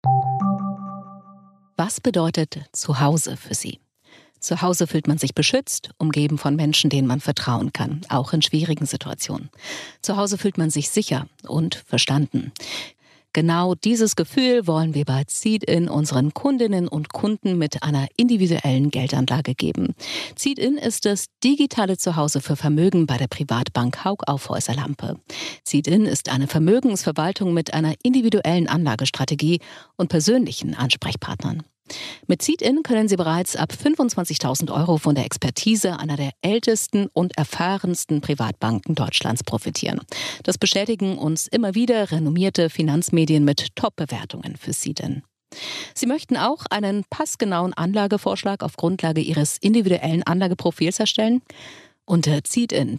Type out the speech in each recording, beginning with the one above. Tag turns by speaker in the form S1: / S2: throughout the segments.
S1: Was bedeutet Zuhause für Sie? Zu Hause fühlt man sich beschützt, umgeben von Menschen, denen man vertrauen kann, auch in schwierigen Situationen. Zu Hause fühlt man sich sicher und verstanden. Genau dieses Gefühl wollen wir bei Seed-In unseren Kundinnen und Kunden mit einer individuellen Geldanlage geben. Seed-In ist das digitale Zuhause für Vermögen bei der Privatbank Hauck Aufhäuser Lampe. Seed-In ist eine Vermögensverwaltung mit einer individuellen Anlagestrategie und persönlichen Ansprechpartnern. Mit Seed-In können Sie bereits ab 25.000 € von der Expertise einer der ältesten und erfahrensten Privatbanken Deutschlands profitieren. Das bestätigen uns immer wieder renommierte Finanzmedien mit Top-Bewertungen für Seed-In. Sie möchten auch einen passgenauen Anlagevorschlag auf Grundlage Ihres individuellen Anlageprofils erstellen? Unter Seed-In,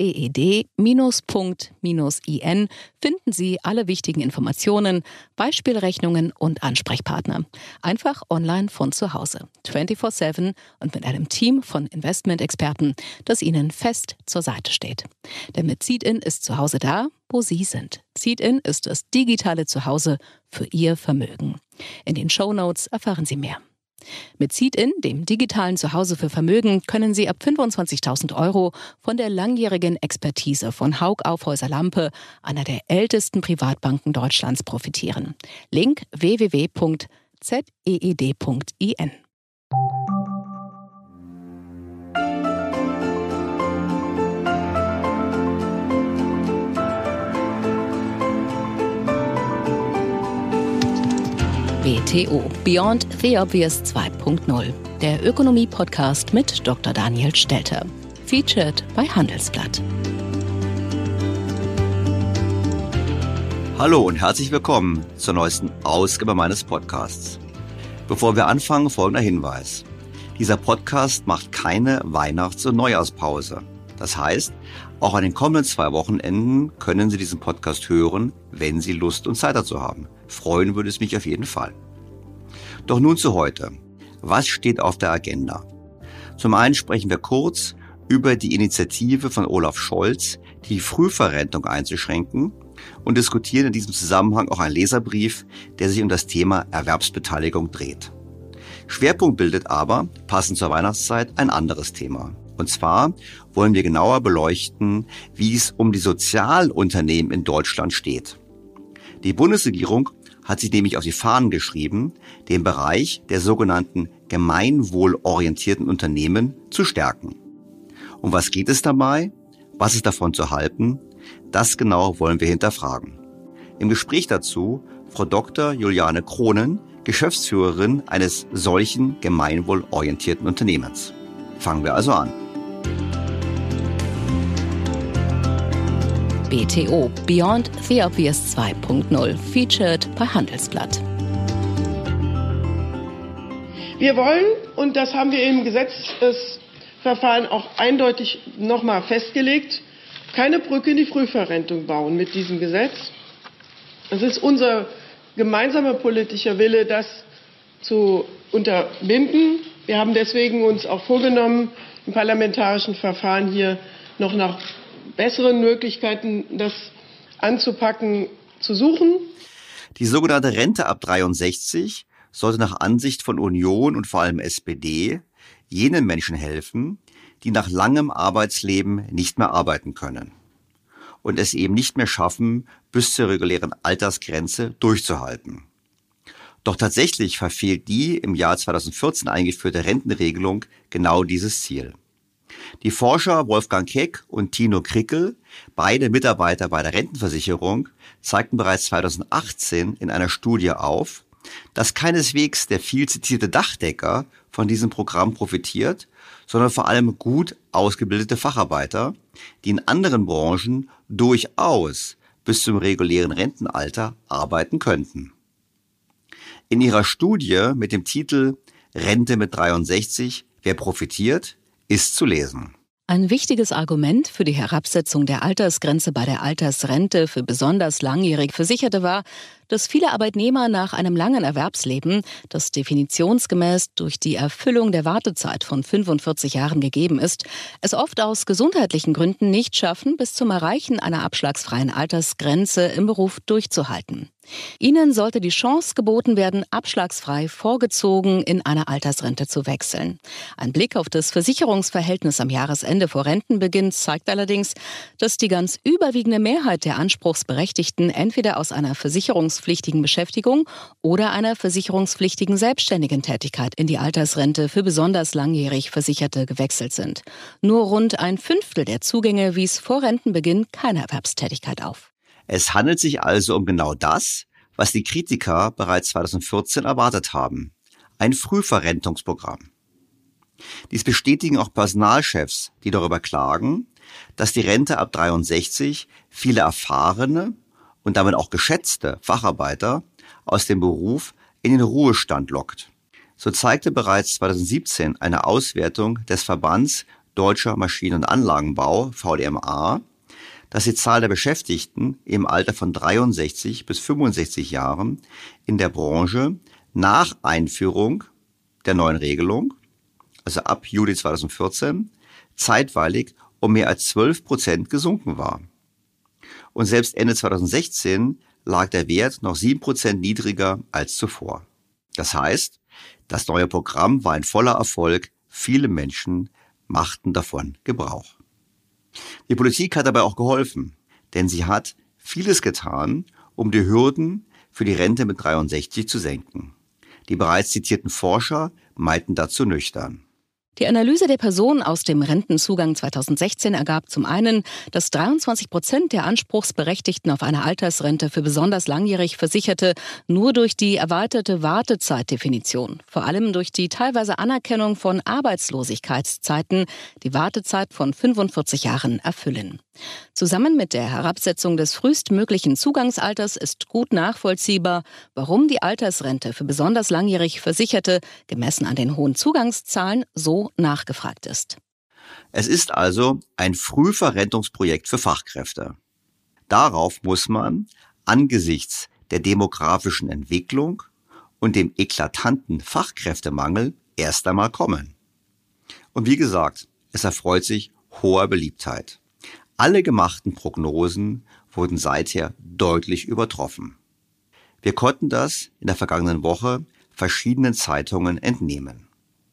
S1: ZEED-.in finden Sie alle wichtigen Informationen, Beispielrechnungen und Ansprechpartner. Einfach online von zu Hause, 24/7 und mit einem Team von Investmentexperten, das Ihnen fest zur Seite steht. Denn mit Seed-In ist zu Hause da, wo Sie sind. Seed-In ist das digitale Zuhause für Ihr Vermögen. In den Shownotes erfahren Sie mehr. Mit Seed-In, dem digitalen Zuhause für Vermögen, können Sie ab 25.000 € von der langjährigen Expertise von Hauck Aufhäuser Lampe, einer der ältesten Privatbanken Deutschlands, profitieren. Link www.zeed.in. BTO Beyond the Obvious 2.0, der Ökonomie-Podcast mit Dr. Daniel Stelter. Featured bei Handelsblatt.
S2: Hallo und herzlich willkommen zur neuesten Ausgabe meines Podcasts. Bevor wir anfangen, folgender Hinweis. Dieser Podcast macht keine Weihnachts- und Neujahrspause. Das heißt, auch an den kommenden 2 Wochenenden können Sie diesen Podcast hören, wenn Sie Lust und Zeit dazu haben. Freuen würde es mich auf jeden Fall. Doch nun zu heute. Was steht auf der Agenda? Zum einen sprechen wir kurz über die Initiative von Olaf Scholz, die Frühverrentung einzuschränken, und diskutieren in diesem Zusammenhang auch einen Leserbrief, der sich um das Thema Erwerbsbeteiligung dreht. Schwerpunkt bildet aber, passend zur Weihnachtszeit, ein anderes Thema. Und zwar wollen wir genauer beleuchten, wie es um die Sozialunternehmen in Deutschland steht. Die Bundesregierung hat sich nämlich auf die Fahnen geschrieben, den Bereich der sogenannten gemeinwohlorientierten Unternehmen zu stärken. Um was geht es dabei? Was ist davon zu halten? Das genau wollen wir hinterfragen. Im Gespräch dazu Frau Dr. Juliane Kronen, Geschäftsführerin eines solchen gemeinwohlorientierten Unternehmens. Fangen wir also an.
S1: BTO Beyond the Obvious 2.0, featured bei Handelsblatt.
S3: Wir wollen, und das haben wir im Gesetzesverfahren auch eindeutig nochmal festgelegt, keine Brücke in die Frühverrentung bauen mit diesem Gesetz. Es ist unser gemeinsamer politischer Wille, das zu unterbinden. Wir haben deswegen uns auch vorgenommen, im parlamentarischen Verfahren hier noch nach besseren Möglichkeiten, das anzupacken, zu suchen.
S2: Die sogenannte Rente ab 63 sollte nach Ansicht von Union und vor allem SPD jenen Menschen helfen, die nach langem Arbeitsleben nicht mehr arbeiten können und es eben nicht mehr schaffen, bis zur regulären Altersgrenze durchzuhalten. Doch tatsächlich verfehlt die im Jahr 2014 eingeführte Rentenregelung genau dieses Ziel. Die Forscher Wolfgang Keck und Tino Krickel, beide Mitarbeiter bei der Rentenversicherung, zeigten bereits 2018 in einer Studie auf, dass keineswegs der viel zitierte Dachdecker von diesem Programm profitiert, sondern vor allem gut ausgebildete Facharbeiter, die in anderen Branchen durchaus bis zum regulären Rentenalter arbeiten könnten. In ihrer Studie mit dem Titel Rente mit 63, wer profitiert, ist zu lesen.
S1: Ein wichtiges Argument für die Herabsetzung der Altersgrenze bei der Altersrente für besonders langjährig Versicherte war, dass viele Arbeitnehmer nach einem langen Erwerbsleben, das definitionsgemäß durch die Erfüllung der Wartezeit von 45 Jahren gegeben ist, es oft aus gesundheitlichen Gründen nicht schaffen, bis zum Erreichen einer abschlagsfreien Altersgrenze im Beruf durchzuhalten. Ihnen sollte die Chance geboten werden, abschlagsfrei vorgezogen in eine Altersrente zu wechseln. Ein Blick auf das Versicherungsverhältnis am Jahresende vor Rentenbeginn zeigt allerdings, dass die ganz überwiegende Mehrheit der Anspruchsberechtigten entweder aus einer versicherungspflichtigen Beschäftigung oder einer versicherungspflichtigen selbstständigen Tätigkeit in die Altersrente für besonders langjährig Versicherte gewechselt sind. Nur rund 1/5 der Zugänge wies vor Rentenbeginn keine Erwerbstätigkeit auf.
S2: Es handelt sich also um genau das, was die Kritiker bereits 2014 erwartet haben. Ein Frühverrentungsprogramm. Dies bestätigen auch Personalchefs, die darüber klagen, dass die Rente ab 63 viele erfahrene und damit auch geschätzte Facharbeiter aus dem Beruf in den Ruhestand lockt. So zeigte bereits 2017 eine Auswertung des Verbands Deutscher Maschinen- und Anlagenbau, VDMA, dass die Zahl der Beschäftigten im Alter von 63 bis 65 Jahren in der Branche nach Einführung der neuen Regelung, also ab Juli 2014, zeitweilig um mehr als 12% gesunken war. Und selbst Ende 2016 lag der Wert noch 7% niedriger als zuvor. Das heißt, das neue Programm war ein voller Erfolg, viele Menschen machten davon Gebrauch. Die Politik hat dabei auch geholfen, denn sie hat vieles getan, um die Hürden für die Rente mit 63 zu senken. Die bereits zitierten Forscher meinten dazu nüchtern.
S1: Die Analyse der Personen aus dem Rentenzugang 2016 ergab zum einen, dass 23% der Anspruchsberechtigten auf eine Altersrente für besonders langjährig Versicherte nur durch die erweiterte Wartezeitdefinition, vor allem durch die teilweise Anerkennung von Arbeitslosigkeitszeiten, die Wartezeit von 45 Jahren erfüllen. Zusammen mit der Herabsetzung des frühestmöglichen Zugangsalters ist gut nachvollziehbar, warum die Altersrente für besonders langjährig Versicherte, gemessen an den hohen Zugangszahlen, so nachgefragt ist.
S2: Es ist also ein Frühverrentungsprojekt für Fachkräfte. Darauf muss man angesichts der demografischen Entwicklung und dem eklatanten Fachkräftemangel erst einmal kommen. Und wie gesagt, es erfreut sich hoher Beliebtheit. Alle gemachten Prognosen wurden seither deutlich übertroffen. Wir konnten das in der vergangenen Woche verschiedenen Zeitungen entnehmen.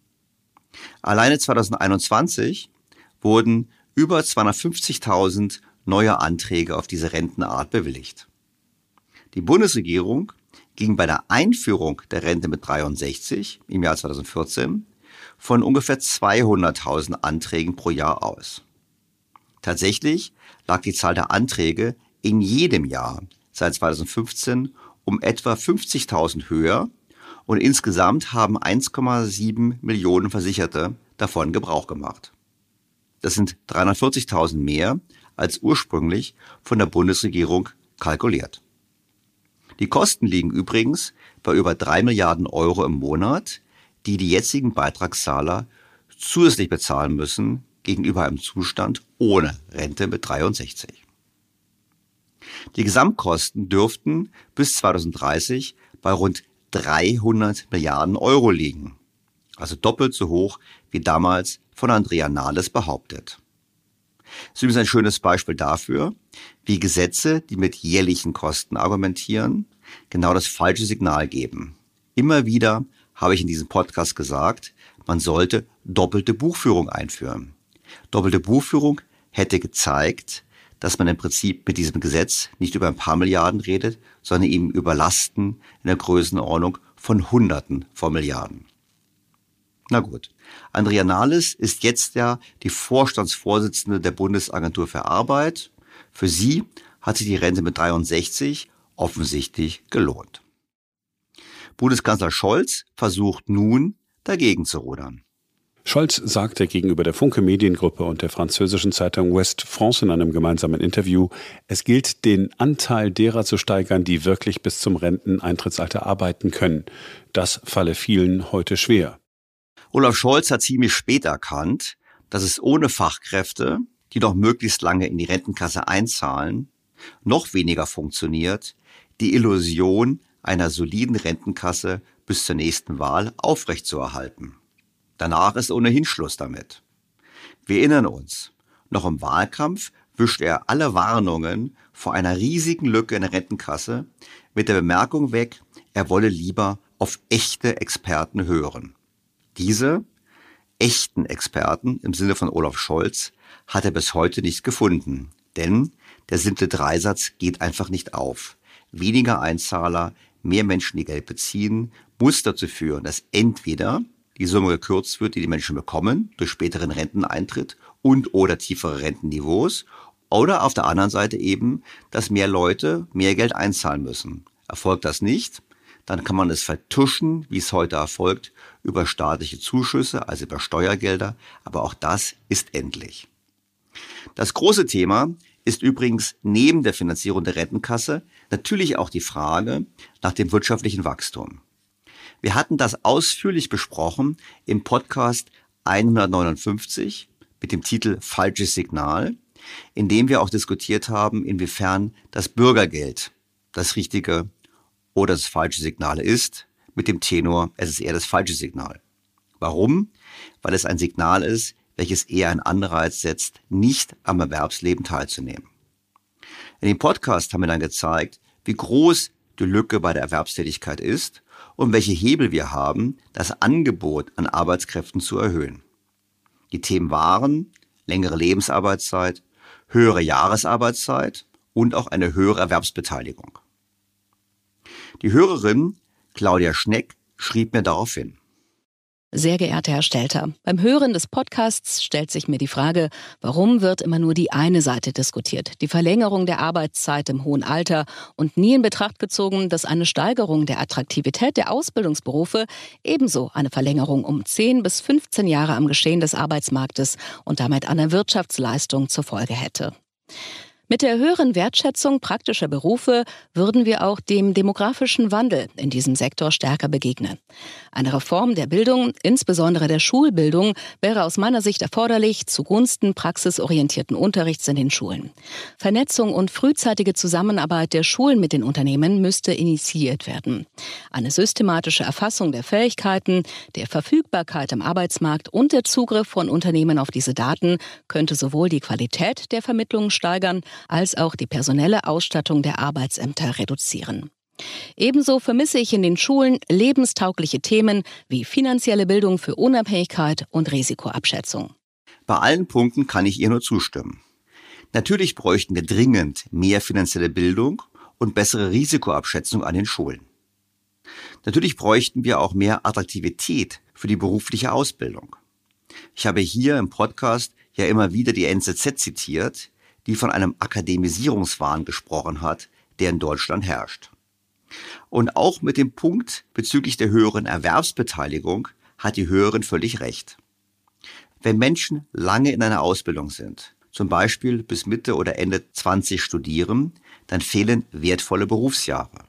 S2: Alleine 2021 wurden über 250.000 neue Anträge auf diese Rentenart bewilligt. Die Bundesregierung ging bei der Einführung der Rente mit 63 im Jahr 2014 von ungefähr 200.000 Anträgen pro Jahr aus. Tatsächlich lag die Zahl der Anträge in jedem Jahr seit 2015 um etwa 50.000 höher und insgesamt haben 1,7 Millionen Versicherte davon Gebrauch gemacht. Das sind 340.000 mehr als ursprünglich von der Bundesregierung kalkuliert. Die Kosten liegen übrigens bei über 3 Milliarden Euro im Monat, die die jetzigen Beitragszahler zusätzlich bezahlen müssen gegenüber einem Zustand ohne Rente mit 63. Die Gesamtkosten dürften bis 2030 bei rund 300 Milliarden Euro liegen, also doppelt so hoch wie damals von Andrea Nahles behauptet. Das ist übrigens ein schönes Beispiel dafür, wie Gesetze, die mit jährlichen Kosten argumentieren, genau das falsche Signal geben. Immer wieder habe ich in diesem Podcast gesagt, man sollte doppelte Buchführung einführen. Doppelte Buchführung hätte gezeigt, dass man im Prinzip mit diesem Gesetz nicht über ein paar Milliarden redet, sondern eben über Lasten in der Größenordnung von Hunderten von Milliarden. Na gut, Andrea Nahles ist jetzt ja die Vorstandsvorsitzende der Bundesagentur für Arbeit. Für sie hat sich die Rente mit 63 offensichtlich gelohnt. Bundeskanzler Scholz versucht nun, dagegen zu rudern.
S4: Scholz sagte gegenüber der Funke Mediengruppe und der französischen Zeitung Ouest France in einem gemeinsamen Interview, es gilt, den Anteil derer zu steigern, die wirklich bis zum Renteneintrittsalter arbeiten können. Das falle vielen heute schwer.
S2: Olaf Scholz hat ziemlich spät erkannt, dass es ohne Fachkräfte, die noch möglichst lange in die Rentenkasse einzahlen, noch weniger funktioniert, die Illusion einer soliden Rentenkasse bis zur nächsten Wahl aufrechtzuerhalten. Danach ist ohnehin Schluss damit. Wir erinnern uns, noch im Wahlkampf wischte er alle Warnungen vor einer riesigen Lücke in der Rentenkasse mit der Bemerkung weg, er wolle lieber auf echte Experten hören. Diese echten Experten im Sinne von Olaf Scholz hat er bis heute nicht gefunden, denn der simple Dreisatz geht einfach nicht auf. Weniger Einzahler, mehr Menschen, die Geld beziehen, muss dazu führen, dass entweder die Summe gekürzt wird, die die Menschen bekommen, durch späteren Renteneintritt und oder tiefere Rentenniveaus, oder auf der anderen Seite eben, dass mehr Leute mehr Geld einzahlen müssen. Erfolgt das nicht, dann kann man es vertuschen, wie es heute erfolgt, über staatliche Zuschüsse, also über Steuergelder, aber auch das ist endlich. Das große Thema ist übrigens neben der Finanzierung der Rentenkasse natürlich auch die Frage nach dem wirtschaftlichen Wachstum. Wir hatten das ausführlich besprochen im Podcast 159 mit dem Titel Falsches Signal, in dem wir auch diskutiert haben, inwiefern das Bürgergeld das richtige oder das falsche Signal ist, mit dem Tenor, es ist eher das falsche Signal. Warum? Weil es ein Signal ist, welches eher einen Anreiz setzt, nicht am Erwerbsleben teilzunehmen. In dem Podcast haben wir dann gezeigt, wie groß die Lücke bei der Erwerbstätigkeit ist und welche Hebel wir haben, das Angebot an Arbeitskräften zu erhöhen. Die Themen waren längere Lebensarbeitszeit, höhere Jahresarbeitszeit und auch eine höhere Erwerbsbeteiligung. Die Hörerin Claudia Schneck schrieb mir daraufhin:
S1: Sehr geehrter Herr Stelter, beim Hören des Podcasts stellt sich mir die Frage, warum wird immer nur die eine Seite diskutiert, die Verlängerung der Arbeitszeit im hohen Alter, und nie in Betracht gezogen, dass eine Steigerung der Attraktivität der Ausbildungsberufe ebenso eine Verlängerung um 10 bis 15 Jahre am Geschehen des Arbeitsmarktes und damit an der Wirtschaftsleistung zur Folge hätte. Mit der höheren Wertschätzung praktischer Berufe würden wir auch dem demografischen Wandel in diesem Sektor stärker begegnen. Eine Reform der Bildung, insbesondere der Schulbildung, wäre aus meiner Sicht erforderlich zugunsten praxisorientierten Unterrichts in den Schulen. Vernetzung und frühzeitige Zusammenarbeit der Schulen mit den Unternehmen müsste initiiert werden. Eine systematische Erfassung der Fähigkeiten, der Verfügbarkeit am Arbeitsmarkt und der Zugriff von Unternehmen auf diese Daten könnte sowohl die Qualität der Vermittlung steigern, als auch die personelle Ausstattung der Arbeitsämter reduzieren. Ebenso vermisse ich in den Schulen lebenstaugliche Themen wie finanzielle Bildung für Unabhängigkeit und Risikoabschätzung.
S2: Bei allen Punkten kann ich ihr nur zustimmen. Natürlich bräuchten wir dringend mehr finanzielle Bildung und bessere Risikoabschätzung an den Schulen. Natürlich bräuchten wir auch mehr Attraktivität für die berufliche Ausbildung. Ich habe hier im Podcast ja immer wieder die NZZ zitiert, die von einem Akademisierungswahn gesprochen hat, der in Deutschland herrscht. Und auch mit dem Punkt bezüglich der höheren Erwerbsbeteiligung hat die Hörerin völlig recht. Wenn Menschen lange in einer Ausbildung sind, zum Beispiel bis Mitte oder Ende 20 studieren, dann fehlen wertvolle Berufsjahre.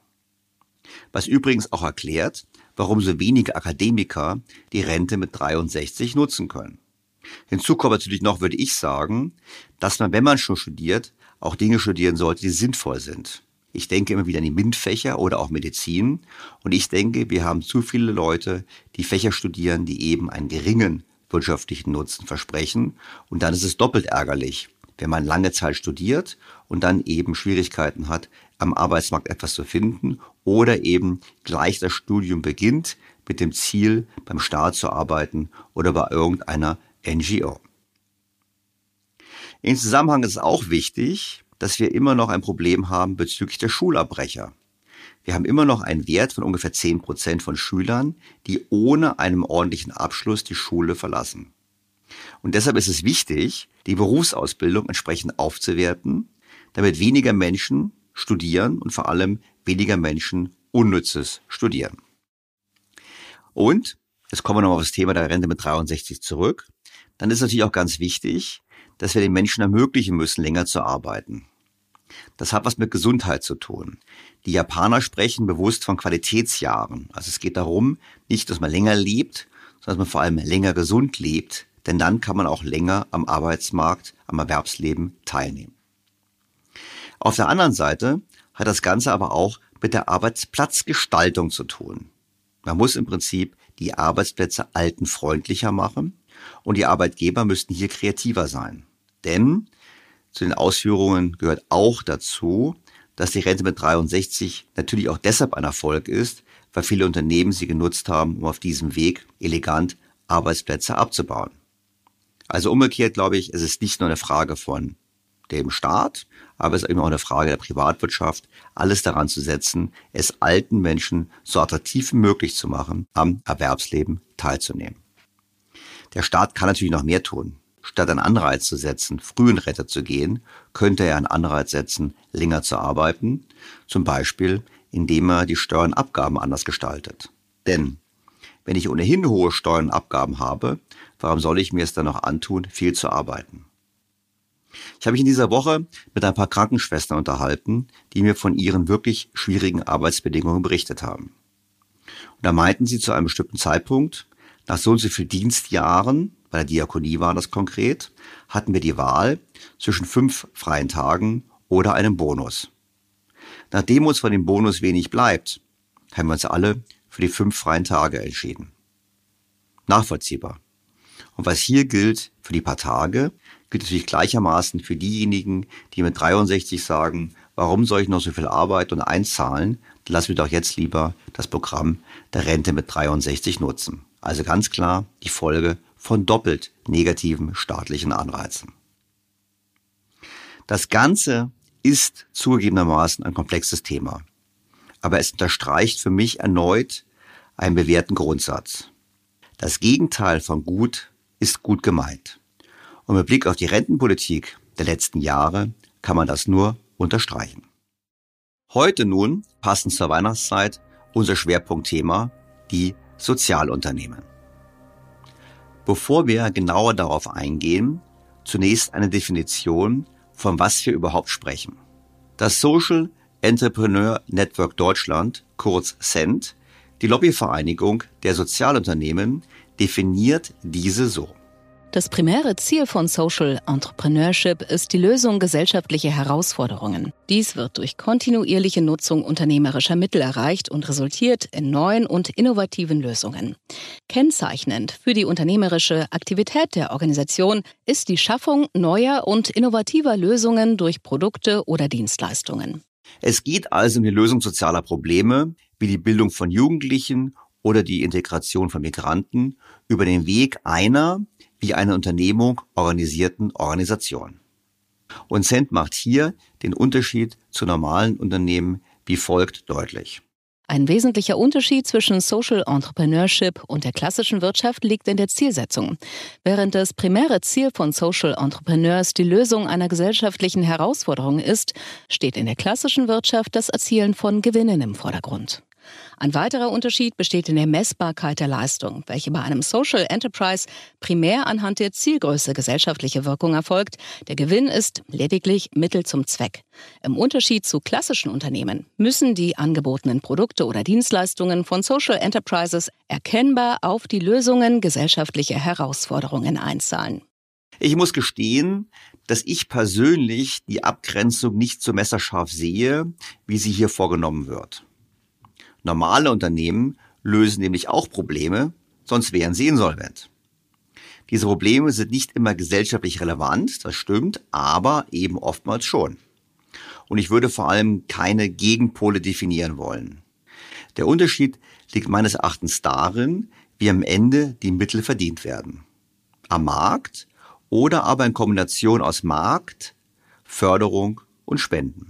S2: Was übrigens auch erklärt, warum so wenige Akademiker die Rente mit 63 nutzen können. Hinzu kommt natürlich noch, würde ich sagen, dass man, wenn man schon studiert, auch Dinge studieren sollte, die sinnvoll sind. Ich denke immer wieder an die MINT-Fächer oder auch Medizin. Und ich denke, wir haben zu viele Leute, die Fächer studieren, die eben einen geringen wirtschaftlichen Nutzen versprechen. Und dann ist es doppelt ärgerlich, wenn man lange Zeit studiert und dann eben Schwierigkeiten hat, am Arbeitsmarkt etwas zu finden oder eben gleich das Studium beginnt mit dem Ziel, beim Staat zu arbeiten oder bei irgendeiner NGO. Im Zusammenhang ist es auch wichtig, dass wir immer noch ein Problem haben bezüglich der Schulabbrecher. Wir haben immer noch einen Wert von ungefähr 10% von Schülern, die ohne einen ordentlichen Abschluss die Schule verlassen. Und deshalb ist es wichtig, die Berufsausbildung entsprechend aufzuwerten, damit weniger Menschen studieren und vor allem weniger Menschen Unnützes studieren. Und, jetzt kommen wir nochmal auf das Thema der Rente mit 63 zurück, dann ist natürlich auch ganz wichtig, dass wir den Menschen ermöglichen müssen, länger zu arbeiten. Das hat was mit Gesundheit zu tun. Die Japaner sprechen bewusst von Qualitätsjahren. Also es geht darum, nicht, dass man länger lebt, sondern dass man vor allem länger gesund lebt, denn dann kann man auch länger am Arbeitsmarkt, am Erwerbsleben teilnehmen. Auf der anderen Seite hat das Ganze aber auch mit der Arbeitsplatzgestaltung zu tun. Man muss im Prinzip die Arbeitsplätze altenfreundlicher machen und die Arbeitgeber müssten hier kreativer sein. Denn Zu den Ausführungen gehört auch dazu, dass die Rente mit 63 natürlich auch deshalb ein Erfolg ist, weil viele Unternehmen sie genutzt haben, um auf diesem Weg elegant Arbeitsplätze abzubauen. Also umgekehrt glaube ich, es ist nicht nur eine Frage von dem Staat, aber es ist eben auch eine Frage der Privatwirtschaft, alles daran zu setzen, es alten Menschen so attraktiv wie möglich zu machen, am Erwerbsleben teilzunehmen. Der Staat kann natürlich noch mehr tun. Statt einen Anreiz zu setzen, früh in Rente zu gehen, könnte er einen Anreiz setzen, länger zu arbeiten, zum Beispiel indem er die Steuern und Abgaben anders gestaltet. Denn wenn ich ohnehin hohe Steuern und Abgaben habe, warum soll ich mir es dann noch antun, viel zu arbeiten? Ich habe mich in dieser Woche mit ein paar Krankenschwestern unterhalten, die mir von ihren wirklich schwierigen Arbeitsbedingungen berichtet haben. Und da meinten sie zu einem bestimmten Zeitpunkt, nach so und so vielen Dienstjahren, bei der Diakonie war das konkret, hatten wir die Wahl zwischen 5 freien Tagen oder einem Bonus. Nachdem uns von dem Bonus wenig bleibt, haben wir uns alle für die 5 freien Tage entschieden. Nachvollziehbar. Und was hier gilt für die paar Tage, gilt natürlich gleichermaßen für diejenigen, die mit 63 sagen, warum soll ich noch so viel arbeiten und einzahlen, dann lassen wir doch jetzt lieber das Programm der Rente mit 63 nutzen. Also ganz klar die Folge von doppelt negativen staatlichen Anreizen. Das Ganze ist zugegebenermaßen ein komplexes Thema, aber es unterstreicht für mich erneut einen bewährten Grundsatz. Das Gegenteil von gut ist gut gemeint. Und mit Blick auf die Rentenpolitik der letzten Jahre kann man das nur unterstreichen. Heute nun, passend zur Weihnachtszeit, unser Schwerpunktthema, die Sozialunternehmen. Bevor wir genauer darauf eingehen, zunächst eine Definition, von was wir überhaupt sprechen. Das Social Entrepreneur Network Deutschland, kurz SENT, die Lobbyvereinigung der Sozialunternehmen, definiert diese so.
S1: Das primäre Ziel von Social Entrepreneurship ist die Lösung gesellschaftlicher Herausforderungen. Dies wird durch kontinuierliche Nutzung unternehmerischer Mittel erreicht und resultiert in neuen und innovativen Lösungen. Kennzeichnend für die unternehmerische Aktivität der Organisation ist die Schaffung neuer und innovativer Lösungen durch Produkte oder Dienstleistungen.
S2: Es geht also um die Lösung sozialer Probleme, wie die Bildung von Jugendlichen oder die Integration von Migranten, über den Weg einer, wie eine Unternehmung organisierten Organisation. Und SENT macht hier den Unterschied zu normalen Unternehmen wie folgt deutlich.
S1: Ein wesentlicher Unterschied zwischen Social Entrepreneurship und der klassischen Wirtschaft liegt in der Zielsetzung. Während das primäre Ziel von Social Entrepreneurs die Lösung einer gesellschaftlichen Herausforderung ist, steht in der klassischen Wirtschaft das Erzielen von Gewinnen im Vordergrund. Ein weiterer Unterschied besteht in der Messbarkeit der Leistung, welche bei einem Social Enterprise primär anhand der Zielgröße gesellschaftliche Wirkung erfolgt. Der Gewinn ist lediglich Mittel zum Zweck. Im Unterschied zu klassischen Unternehmen müssen die angebotenen Produkte oder Dienstleistungen von Social Enterprises erkennbar auf die Lösungen gesellschaftlicher Herausforderungen einzahlen.
S2: Ich muss gestehen, dass ich persönlich die Abgrenzung nicht so messerscharf sehe, wie sie hier vorgenommen wird. Normale Unternehmen lösen nämlich auch Probleme, sonst wären sie insolvent. Diese Probleme sind nicht immer gesellschaftlich relevant, das stimmt, aber eben oftmals schon. Und ich würde vor allem keine Gegenpole definieren wollen. Der Unterschied liegt meines Erachtens darin, wie am Ende die Mittel verdient werden. Am Markt oder aber in Kombination aus Markt, Förderung und Spenden.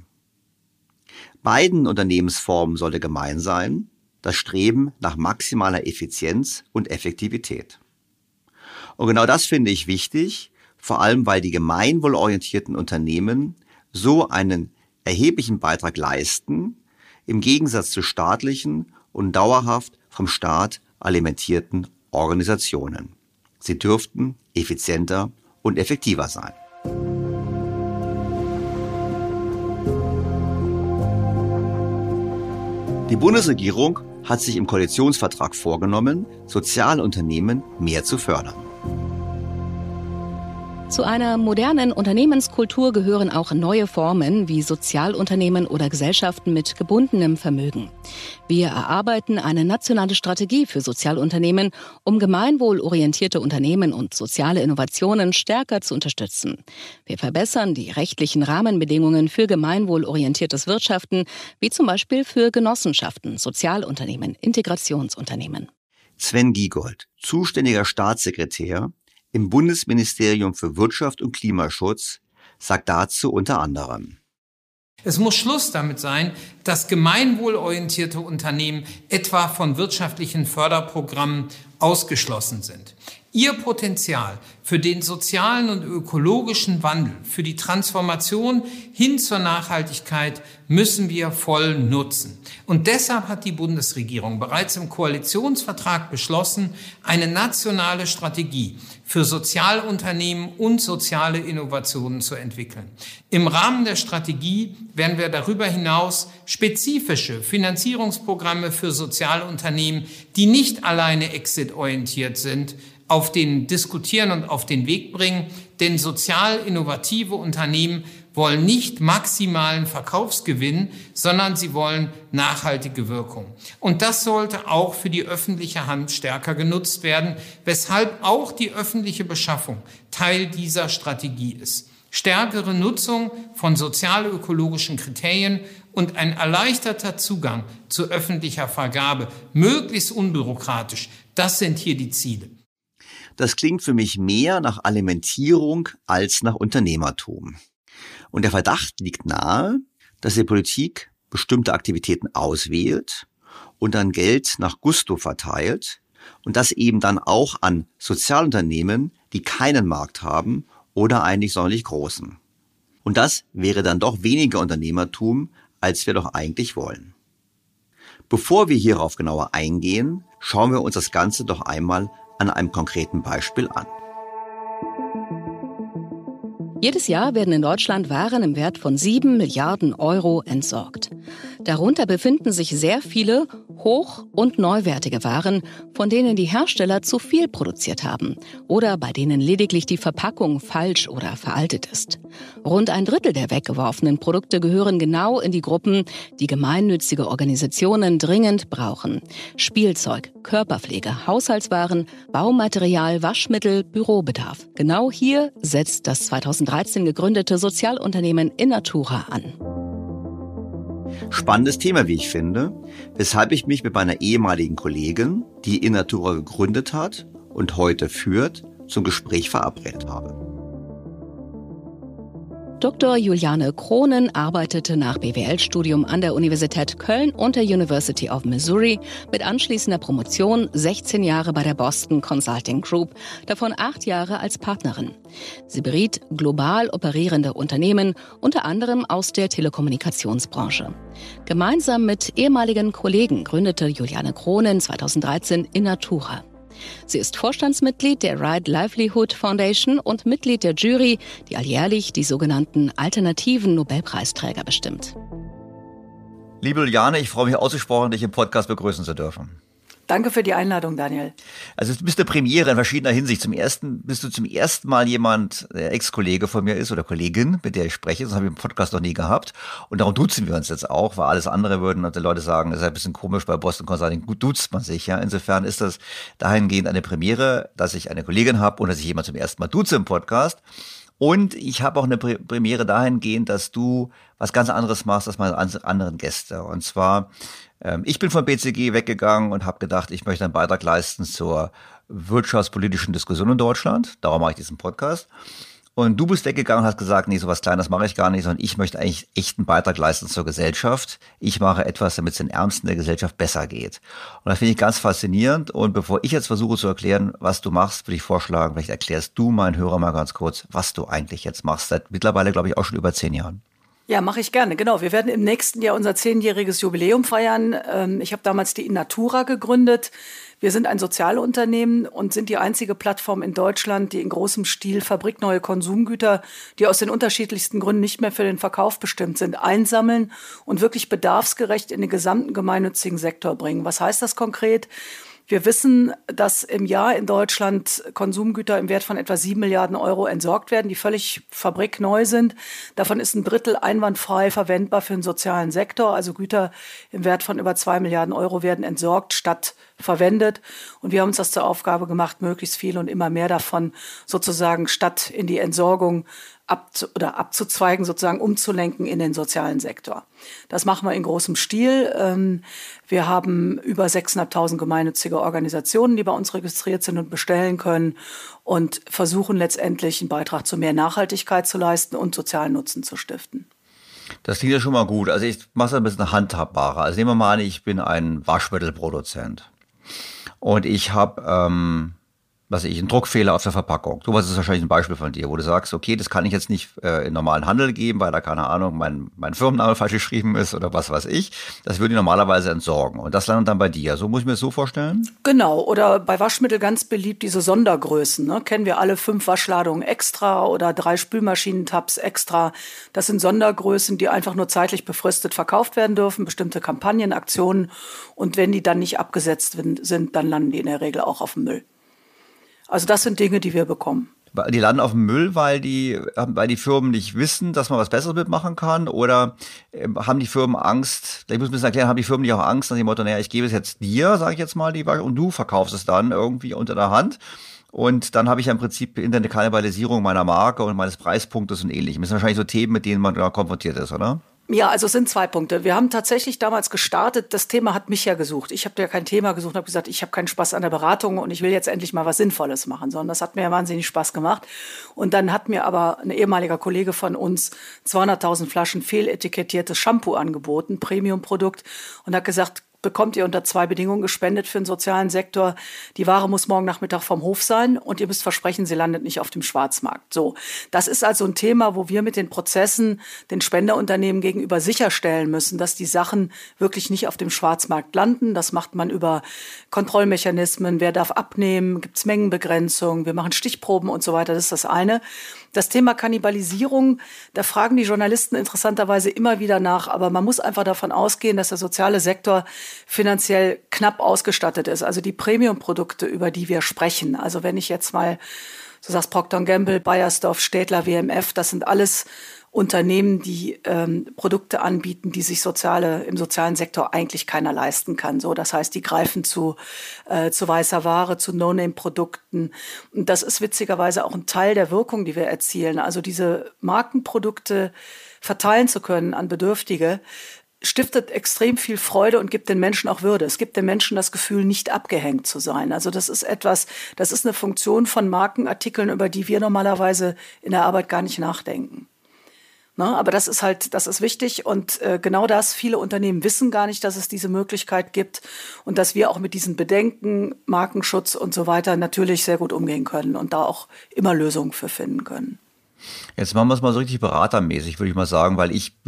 S2: Beiden Unternehmensformen sollte gemein sein, das Streben nach maximaler Effizienz und Effektivität. Und genau das finde ich wichtig, vor allem weil die gemeinwohlorientierten Unternehmen so einen erheblichen Beitrag leisten, im Gegensatz zu staatlichen und dauerhaft vom Staat alimentierten Organisationen. Sie dürften effizienter und effektiver sein. Die Bundesregierung hat sich im Koalitionsvertrag vorgenommen, Sozialunternehmen mehr zu fördern.
S1: Zu einer modernen Unternehmenskultur gehören auch neue Formen wie Sozialunternehmen oder Gesellschaften mit gebundenem Vermögen. Wir erarbeiten eine nationale Strategie für Sozialunternehmen, um gemeinwohlorientierte Unternehmen und soziale Innovationen stärker zu unterstützen. Wir verbessern die rechtlichen Rahmenbedingungen für gemeinwohlorientiertes Wirtschaften, wie zum Beispiel für Genossenschaften, Sozialunternehmen, Integrationsunternehmen.
S2: Sven Giegold, zuständiger Staatssekretär im Bundesministerium für Wirtschaft und Klimaschutz, sagt dazu unter anderem:
S5: Es muss Schluss damit sein, dass gemeinwohlorientierte Unternehmen etwa von wirtschaftlichen Förderprogrammen ausgeschlossen sind. Ihr Potenzial für den sozialen und ökologischen Wandel, für die Transformation hin zur Nachhaltigkeit müssen wir voll nutzen. Und deshalb hat die Bundesregierung bereits im Koalitionsvertrag beschlossen, eine nationale Strategie für Sozialunternehmen und soziale Innovationen zu entwickeln. Im Rahmen der Strategie werden wir darüber hinaus spezifische Finanzierungsprogramme für Sozialunternehmen, die nicht alleine exit-orientiert sind, auf den diskutieren und auf den Weg bringen, denn sozial innovative Unternehmen wollen nicht maximalen Verkaufsgewinn, sondern sie wollen nachhaltige Wirkung. Und das sollte auch für die öffentliche Hand stärker genutzt werden, weshalb auch die öffentliche Beschaffung Teil dieser Strategie ist. Stärkere Nutzung von sozial-ökologischen Kriterien und ein erleichterter Zugang zu öffentlicher Vergabe, möglichst unbürokratisch, das sind hier die Ziele.
S2: Das klingt für mich mehr nach Alimentierung als nach Unternehmertum. Und der Verdacht liegt nahe, dass die Politik bestimmte Aktivitäten auswählt und dann Geld nach Gusto verteilt und das eben dann auch an Sozialunternehmen, die keinen Markt haben oder einen nicht sonderlich großen. Und das wäre dann doch weniger Unternehmertum, als wir doch eigentlich wollen. Bevor wir hierauf genauer eingehen, schauen wir uns das Ganze doch einmal an einem konkreten Beispiel an.
S1: Jedes Jahr werden in Deutschland Waren im Wert von 7 Milliarden Euro entsorgt. Darunter befinden sich sehr viele hoch- und neuwertige Waren, von denen die Hersteller zu viel produziert haben oder bei denen lediglich die Verpackung falsch oder veraltet ist. Rund ein Drittel der weggeworfenen Produkte gehören genau in die Gruppen, die gemeinnützige Organisationen dringend brauchen. Spielzeug, Körperpflege, Haushaltswaren, Baumaterial, Waschmittel, Bürobedarf. Genau hier setzt das 2013 gegründete Sozialunternehmen Innatura an.
S2: Spannendes Thema, wie ich finde, weshalb ich mich mit meiner ehemaligen Kollegin, die Innatura gegründet hat und heute führt, zum Gespräch verabredet habe.
S1: Dr. Juliane Kronen arbeitete nach BWL-Studium an der Universität Köln und der University of Missouri mit anschließender Promotion 16 Jahre bei der Boston Consulting Group, davon 8 Jahre als Partnerin. Sie beriet global operierende Unternehmen, unter anderem aus der Telekommunikationsbranche. Gemeinsam mit ehemaligen Kollegen gründete Juliane Kronen 2013 Innatura. Sie ist Vorstandsmitglied der Right Livelihood Foundation und Mitglied der Jury, die alljährlich die sogenannten alternativen Nobelpreisträger bestimmt.
S2: Liebe Juliane, ich freue mich ausgesprochen, dich im Podcast begrüßen zu dürfen.
S6: Danke für die Einladung, Daniel.
S2: Also du bist eine Premiere in verschiedener Hinsicht. Bist du zum ersten Mal jemand, der Ex-Kollege von mir ist oder Kollegin, mit der ich spreche. Das habe ich im Podcast noch nie gehabt. Und darum duzen wir uns jetzt auch, weil alles andere würden die Leute sagen, das ist ein bisschen komisch bei Boston Consulting. Gut duzt man sich, ja. Insofern ist das dahingehend eine Premiere, dass ich eine Kollegin habe und dass ich jemand zum ersten Mal duze im Podcast. Und ich habe auch eine Premiere dahingehend, dass du was ganz anderes machst als meine anderen Gäste. Und zwar, ich bin von BCG weggegangen und habe gedacht, ich möchte einen Beitrag leisten zur wirtschaftspolitischen Diskussion in Deutschland. Darum mache ich diesen Podcast. Und du bist weggegangen und hast gesagt, nee, sowas Kleines mache ich gar nicht, sondern ich möchte eigentlich echt einen Beitrag leisten zur Gesellschaft. Ich mache etwas, damit es den Ärmsten der Gesellschaft besser geht. Und das finde ich ganz faszinierend. Und bevor ich jetzt versuche zu erklären, was du machst, würde ich vorschlagen, vielleicht erklärst du meinen Hörern mal ganz kurz, was du eigentlich jetzt machst. Seit mittlerweile, glaube ich, auch schon über 10 Jahren.
S6: Ja, mache ich gerne. Genau, wir werden im nächsten Jahr unser 10-jähriges Jubiläum feiern. Ich habe damals die Innatura gegründet. Wir sind ein Sozialunternehmen und sind die einzige Plattform in Deutschland, die in großem Stil fabrikneue Konsumgüter, die aus den unterschiedlichsten Gründen nicht mehr für den Verkauf bestimmt sind, einsammeln und wirklich bedarfsgerecht in den gesamten gemeinnützigen Sektor bringen. Was heißt das konkret? Wir wissen, dass im Jahr in Deutschland Konsumgüter im Wert von etwa 7 Milliarden Euro entsorgt werden, die völlig fabrikneu sind. Davon ist ein Drittel einwandfrei verwendbar für den sozialen Sektor. Also Güter im Wert von über 2 Milliarden Euro werden entsorgt statt verwendet. Und wir haben uns das zur Aufgabe gemacht, möglichst viel und immer mehr davon sozusagen statt in die Entsorgung abzuzweigen, sozusagen umzulenken in den sozialen Sektor. Das machen wir in großem Stil. Wir haben über 6.500 gemeinnützige Organisationen, die bei uns registriert sind und bestellen können und versuchen letztendlich einen Beitrag zu mehr Nachhaltigkeit zu leisten und sozialen Nutzen zu stiften.
S2: Das klingt ja schon mal gut. Also ich mache es ein bisschen handhabbarer. Also nehmen wir mal an, ich bin ein Waschmittelproduzent und ich habe einen Druckfehler auf der Verpackung. Sowas ist wahrscheinlich ein Beispiel von dir, wo du sagst, okay, das kann ich jetzt nicht in normalen Handel geben, weil da, keine Ahnung, mein Firmenname falsch geschrieben ist oder was weiß ich. Das würde ich normalerweise entsorgen. Und das landet dann bei dir. So muss ich mir das so vorstellen?
S6: Genau. Oder bei Waschmittel ganz beliebt diese Sondergrößen. Ne? Kennen wir alle 5 Waschladungen extra oder 3 Spülmaschinentabs extra. Das sind Sondergrößen, die einfach nur zeitlich befristet verkauft werden dürfen. Bestimmte Kampagnen, Aktionen. Und wenn die dann nicht abgesetzt sind, dann landen die in der Regel auch auf dem Müll. Also das sind Dinge, die wir bekommen.
S2: Die landen auf dem Müll, weil die Firmen nicht wissen, dass man was Besseres mitmachen kann? Oder haben die Firmen Angst, ich muss ein bisschen erklären, haben die Firmen nicht auch Angst nach dem Motto, naja, ich gebe es jetzt dir, sage ich jetzt mal, und du verkaufst es dann irgendwie unter der Hand? Und dann habe ich ja im Prinzip eine Kannibalisierung meiner Marke und meines Preispunktes und ähnlichem. Das sind wahrscheinlich so Themen, mit denen man da konfrontiert ist, oder?
S6: Ja, also es sind 2 Punkte. Wir haben tatsächlich damals gestartet, das Thema hat mich ja gesucht. Ich habe ja kein Thema gesucht und habe gesagt, ich habe keinen Spaß an der Beratung und ich will jetzt endlich mal was Sinnvolles machen, sondern das hat mir ja wahnsinnig Spaß gemacht. Und dann hat mir aber ein ehemaliger Kollege von uns 200.000 Flaschen fehletikettiertes Shampoo angeboten, Premium-Produkt, und hat gesagt, bekommt ihr unter 2 Bedingungen gespendet für den sozialen Sektor. Die Ware muss morgen Nachmittag vom Hof sein und ihr müsst versprechen, sie landet nicht auf dem Schwarzmarkt. So, das ist also ein Thema, wo wir mit den Prozessen den Spenderunternehmen gegenüber sicherstellen müssen, dass die Sachen wirklich nicht auf dem Schwarzmarkt landen. Das macht man über Kontrollmechanismen. Wer darf abnehmen? Gibt es Mengenbegrenzung? Wir machen Stichproben und so weiter. Das ist das eine. Das Thema Kannibalisierung, da fragen die Journalisten interessanterweise immer wieder nach, aber man muss einfach davon ausgehen, dass der soziale Sektor finanziell knapp ausgestattet ist. Also die Premium-Produkte, über die wir sprechen. Also wenn ich jetzt mal, so sagst Procter & Gamble, Beiersdorf, Städtler, WMF, das sind alles Unternehmen, die Produkte anbieten, die sich im sozialen Sektor eigentlich keiner leisten kann. So, das heißt, die greifen zu weißer Ware, zu No-Name-Produkten. Und das ist witzigerweise auch ein Teil der Wirkung, die wir erzielen. Also diese Markenprodukte verteilen zu können an Bedürftige, stiftet extrem viel Freude und gibt den Menschen auch Würde. Es gibt den Menschen das Gefühl, nicht abgehängt zu sein. Also das ist eine Funktion von Markenartikeln, über die wir normalerweise in der Arbeit gar nicht nachdenken. Na, aber das ist wichtig und genau das, viele Unternehmen wissen gar nicht, dass es diese Möglichkeit gibt und dass wir auch mit diesen Bedenken, Markenschutz und so weiter natürlich sehr gut umgehen können und da auch immer Lösungen für finden können.
S2: Jetzt machen wir es mal so richtig beratermäßig, würde ich mal sagen, weil ich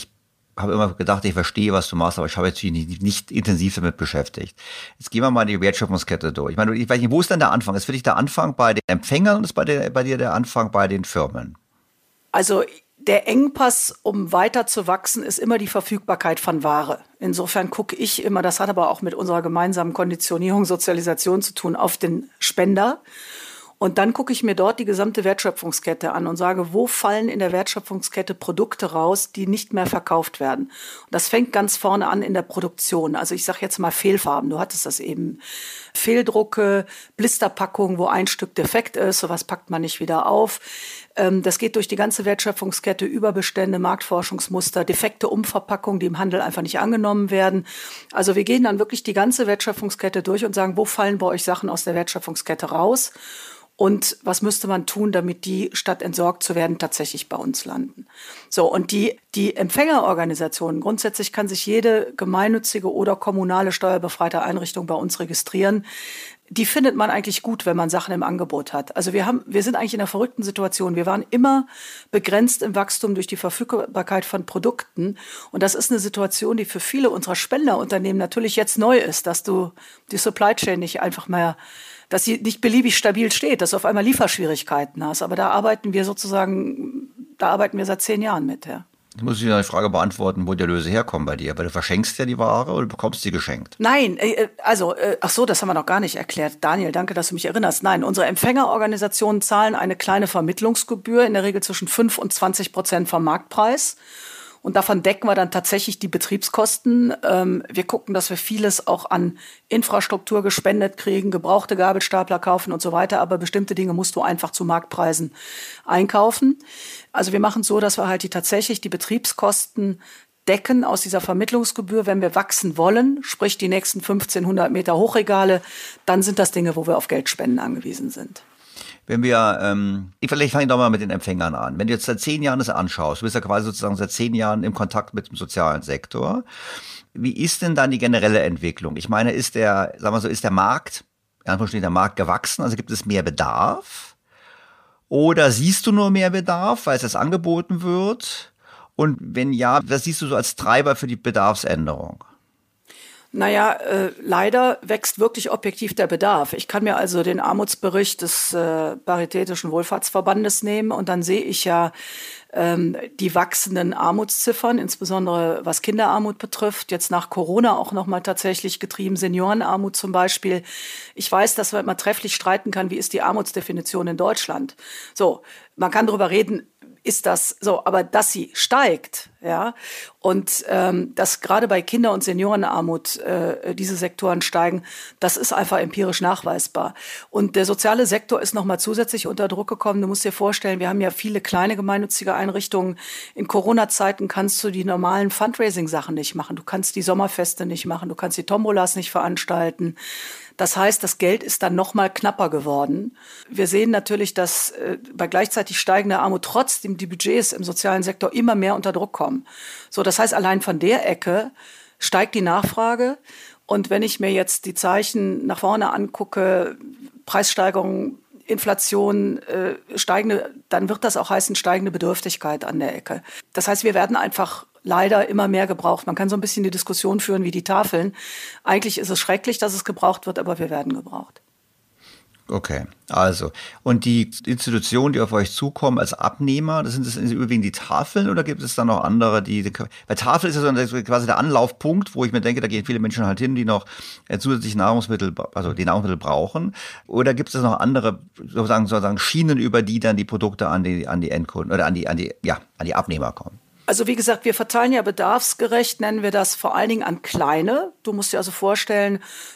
S2: habe immer gedacht, ich verstehe, was du machst, aber ich habe jetzt nicht intensiv damit beschäftigt. Jetzt gehen wir mal die Wertschöpfungskette durch. Ich meine, ich weiß nicht, wo ist denn der Anfang? Ist für dich der Anfang bei den Empfängern und ist bei dir der Anfang bei den Firmen?
S6: Also der Engpass, um weiter zu wachsen, ist immer die Verfügbarkeit von Ware. Insofern gucke ich immer, das hat aber auch mit unserer gemeinsamen Konditionierung, Sozialisation zu tun, auf den Spender. Und dann gucke ich mir dort die gesamte Wertschöpfungskette an und sage, wo fallen in der Wertschöpfungskette Produkte raus, die nicht mehr verkauft werden. Und das fängt ganz vorne an in der Produktion. Also ich sage jetzt mal Fehlfarben, du hattest das eben. Fehldrucke, Blisterpackungen, wo ein Stück defekt ist, sowas packt man nicht wieder auf. Das geht durch die ganze Wertschöpfungskette, Überbestände, Marktforschungsmuster, defekte Umverpackungen, die im Handel einfach nicht angenommen werden. Also wir gehen dann wirklich die ganze Wertschöpfungskette durch und sagen, wo fallen bei euch Sachen aus der Wertschöpfungskette raus? Und was müsste man tun, damit die, statt entsorgt zu werden, tatsächlich bei uns landen? So, und die Empfängerorganisationen, grundsätzlich kann sich jede gemeinnützige oder kommunale steuerbefreite Einrichtung bei uns registrieren. Die findet man eigentlich gut, wenn man Sachen im Angebot hat. Also wir sind eigentlich in einer verrückten Situation. Wir waren immer begrenzt im Wachstum durch die Verfügbarkeit von Produkten. Und das ist eine Situation, die für viele unserer Spenderunternehmen natürlich jetzt neu ist, dass du die Supply Chain nicht einfach mehr, dass sie nicht beliebig stabil steht, dass du auf einmal Lieferschwierigkeiten hast. Aber da arbeiten wir seit 10 Jahren mit, ja.
S2: Jetzt muss ich die Frage beantworten, wo die Erlöse herkommen bei dir. Weil du verschenkst ja die Ware oder du bekommst sie geschenkt?
S6: Nein, ach so, das haben wir noch gar nicht erklärt. Daniel, danke, dass du mich erinnerst. Nein, unsere Empfängerorganisationen zahlen eine kleine Vermittlungsgebühr, in der Regel zwischen 5% und 20% vom Marktpreis. Und davon decken wir dann tatsächlich die Betriebskosten. Wir gucken, dass wir vieles auch an Infrastruktur gespendet kriegen, gebrauchte Gabelstapler kaufen und so weiter. Aber bestimmte Dinge musst du einfach zu Marktpreisen einkaufen. Also wir machen so, dass wir halt tatsächlich die Betriebskosten decken aus dieser Vermittlungsgebühr. Wenn wir wachsen wollen, sprich die nächsten 1500 Meter Hochregale, dann sind das Dinge, wo wir auf Geldspenden angewiesen sind.
S2: Wenn wir, vielleicht fange ich doch mal mit den Empfängern an. Wenn du jetzt seit 10 Jahren das anschaust, du bist ja quasi sozusagen seit 10 Jahren im Kontakt mit dem sozialen Sektor. Wie ist denn dann die generelle Entwicklung? Ich meine, ist der Markt, in Anführungsstrichen der Markt gewachsen? Also gibt es mehr Bedarf? Oder siehst du nur mehr Bedarf, weil es jetzt angeboten wird? Und wenn ja, was siehst du so als Treiber für die Bedarfsänderung?
S6: Naja, leider wächst wirklich objektiv der Bedarf. Ich kann mir also den Armutsbericht des Paritätischen Wohlfahrtsverbandes nehmen und dann sehe ich ja die wachsenden Armutsziffern, insbesondere was Kinderarmut betrifft, jetzt nach Corona auch nochmal tatsächlich getrieben, Seniorenarmut zum Beispiel. Ich weiß, dass man immer trefflich streiten kann, wie ist die Armutsdefinition in Deutschland. So, man kann darüber reden, ist das so, aber dass sie steigt, ja, und dass gerade bei Kinder- und Seniorenarmut diese Sektoren steigen, das ist einfach empirisch nachweisbar. Und der soziale Sektor ist nochmal zusätzlich unter Druck gekommen. Du musst dir vorstellen, wir haben ja viele kleine gemeinnützige Einrichtungen. In Corona-Zeiten kannst du die normalen Fundraising-Sachen nicht machen. Du kannst die Sommerfeste nicht machen, du kannst die Tombolas nicht veranstalten. Das heißt, das Geld ist dann noch mal knapper geworden. Wir sehen natürlich, dass bei gleichzeitig steigender Armut trotzdem die Budgets im sozialen Sektor immer mehr unter Druck kommen. So, das heißt, allein von der Ecke steigt die Nachfrage. Und wenn ich mir jetzt die Zeichen nach vorne angucke, Preissteigerungen, Inflation, dann wird das auch heißen, steigende Bedürftigkeit an der Ecke. Das heißt, wir werden einfach leider immer mehr gebraucht. Man kann so ein bisschen die Diskussion führen wie die Tafeln. Eigentlich ist es schrecklich, dass es gebraucht wird, aber wir werden gebraucht.
S2: Okay, also. Und die Institutionen, die auf euch zukommen als Abnehmer, sind das überwiegend die Tafeln oder gibt es dann noch andere, bei Tafel ist ja so quasi der Anlaufpunkt, wo ich mir denke, da gehen viele Menschen halt hin, die noch zusätzlich Nahrungsmittel, also die Nahrungsmittel brauchen. Oder gibt es noch andere, sozusagen Schienen, über die dann die Produkte an die Endkunden oder an die Abnehmer kommen?
S6: Also wie gesagt, wir verteilen ja bedarfsgerecht, nennen wir das vor allen Dingen an Kleine. Du musst dir also vorstellen,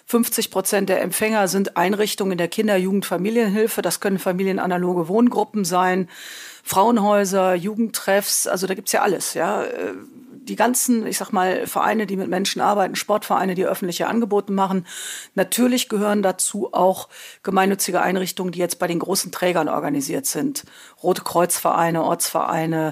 S6: 50% der Empfänger sind Einrichtungen in der Kinder-, Jugend-, Familienhilfe. Das können familienanaloge Wohngruppen sein, Frauenhäuser, Jugendtreffs, also da gibt's ja alles, ja. Die ganzen, ich sag mal, Vereine, die mit Menschen arbeiten, Sportvereine, die öffentliche Angebote machen. Natürlich gehören dazu auch gemeinnützige Einrichtungen, die jetzt bei den großen Trägern organisiert sind. Rote Kreuzvereine, Ortsvereine,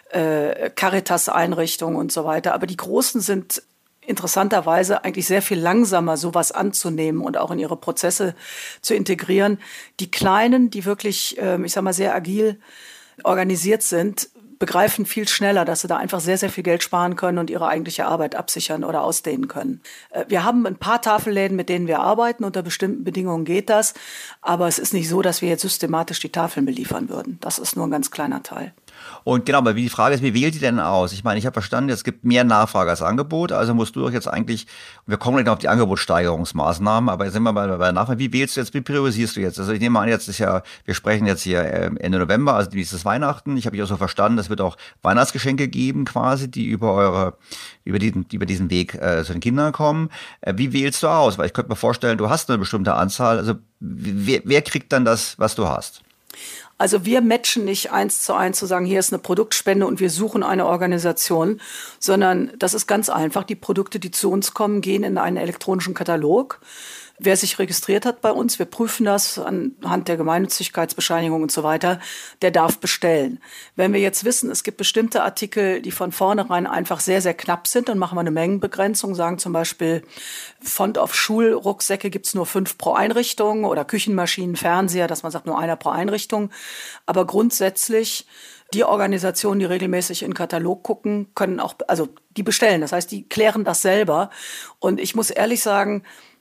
S6: Caritas-Einrichtungen und so weiter. Aber die Großen sind interessanterweise eigentlich sehr viel langsamer, sowas anzunehmen und auch in ihre Prozesse zu integrieren. Die Kleinen, die wirklich, ich sag mal, sehr agil organisiert sind, begreifen viel schneller, dass sie da einfach sehr, sehr viel Geld sparen können und ihre eigentliche Arbeit absichern oder ausdehnen können. Wir haben ein paar Tafelläden, mit denen wir arbeiten. Unter bestimmten Bedingungen geht das. Aber es ist nicht so, dass wir jetzt systematisch die Tafeln beliefern würden. Das ist nur ein ganz kleiner Teil.
S2: Und genau, aber die Frage ist, wie wählt ihr denn aus? Ich meine, ich habe verstanden, es gibt mehr Nachfrage als Angebot, also musst du doch jetzt eigentlich, wir kommen gleich noch auf die Angebotssteigerungsmaßnahmen, aber jetzt sind wir bei der Nachfrage, wie wählst du jetzt, wie priorisierst du jetzt? Also ich nehme an, jetzt ist ja, wir sprechen jetzt hier Ende November, also wie ist das Weihnachten? Ich habe ja auch so verstanden, es wird auch Weihnachtsgeschenke geben quasi, die über diesen Weg zu den Kindern kommen. Wie wählst du aus? Weil ich könnte mir vorstellen, du hast eine bestimmte Anzahl, also wer kriegt dann das, was du hast?
S6: Also wir matchen nicht 1:1 zu sagen, hier ist eine Produktspende und wir suchen eine Organisation, sondern das ist ganz einfach. Die Produkte, die zu uns kommen, gehen in einen elektronischen Katalog. Wer sich registriert hat bei uns, wir prüfen das anhand der Gemeinnützigkeitsbescheinigung und so weiter, der darf bestellen. Wenn wir jetzt wissen, es gibt bestimmte Artikel, die von vornherein einfach sehr, sehr knapp sind, dann machen wir eine Mengenbegrenzung, sagen zum Beispiel, Font auf Schulrucksäcke gibt's nur 5 pro Einrichtung oder Küchenmaschinen, Fernseher, dass man sagt, nur einer pro Einrichtung. Aber grundsätzlich die Organisationen, die regelmäßig in den Katalog gucken, können auch, also die bestellen. Das heißt, die klären das selber. Und ich muss ehrlich sagen,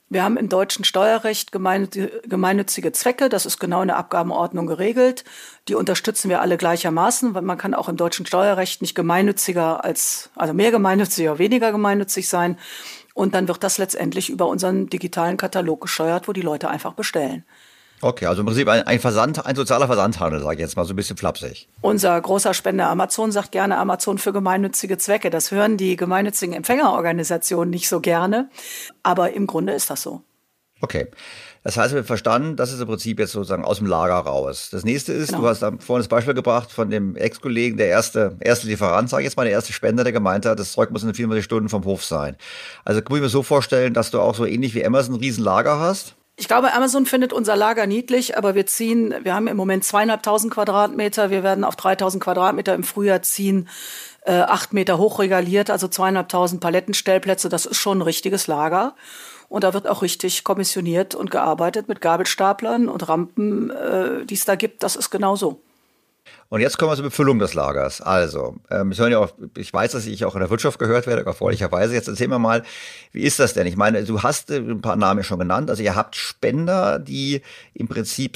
S6: Wir haben im deutschen Steuerrecht gemeinnützige Zwecke, das ist genau in der Abgabenordnung geregelt. Die unterstützen wir alle gleichermaßen, weil man kann auch im deutschen Steuerrecht nicht gemeinnütziger also mehr gemeinnützig oder weniger gemeinnützig sein. Und dann wird das letztendlich über unseren digitalen Katalog gesteuert, wo die Leute einfach bestellen.
S2: Okay, also im Prinzip ein sozialer Versandhandel, sage ich jetzt mal so ein bisschen flapsig.
S6: Unser großer Spender Amazon sagt gerne Amazon für gemeinnützige Zwecke. Das hören die gemeinnützigen Empfängerorganisationen nicht so gerne. Aber im Grunde ist das so.
S2: Okay. Das heißt, wir haben verstanden, das ist im Prinzip jetzt sozusagen aus dem Lager raus. Das nächste ist, genau. Du hast da vorhin das Beispiel gebracht von dem Ex-Kollegen, der erste Lieferant, sage ich jetzt mal, der erste Spender, der gemeint hat, das Zeug muss in 24 Stunden vom Hof sein. Also muss ich mir so vorstellen, dass du auch so ähnlich wie Amazon ein Riesenlager hast?
S6: Ich glaube, Amazon findet unser Lager niedlich, aber wir haben im Moment 2.500 Quadratmeter. Wir werden auf 3.000 Quadratmeter im Frühjahr ziehen, 8 Meter hoch regaliert, also 2.500 Palettenstellplätze. Das ist schon ein richtiges Lager. Und da wird auch richtig kommissioniert und gearbeitet mit Gabelstaplern und Rampen, die es da gibt. Das ist genau so.
S2: Und jetzt kommen wir zur Befüllung des Lagers. Also, ich weiß, dass ich auch in der Wirtschaft gehört werde, erfreulicherweise. Jetzt erzähl mir mal, wie ist das denn? Ich meine, du hast ein paar Namen schon genannt. Also ihr habt Spender, die im Prinzip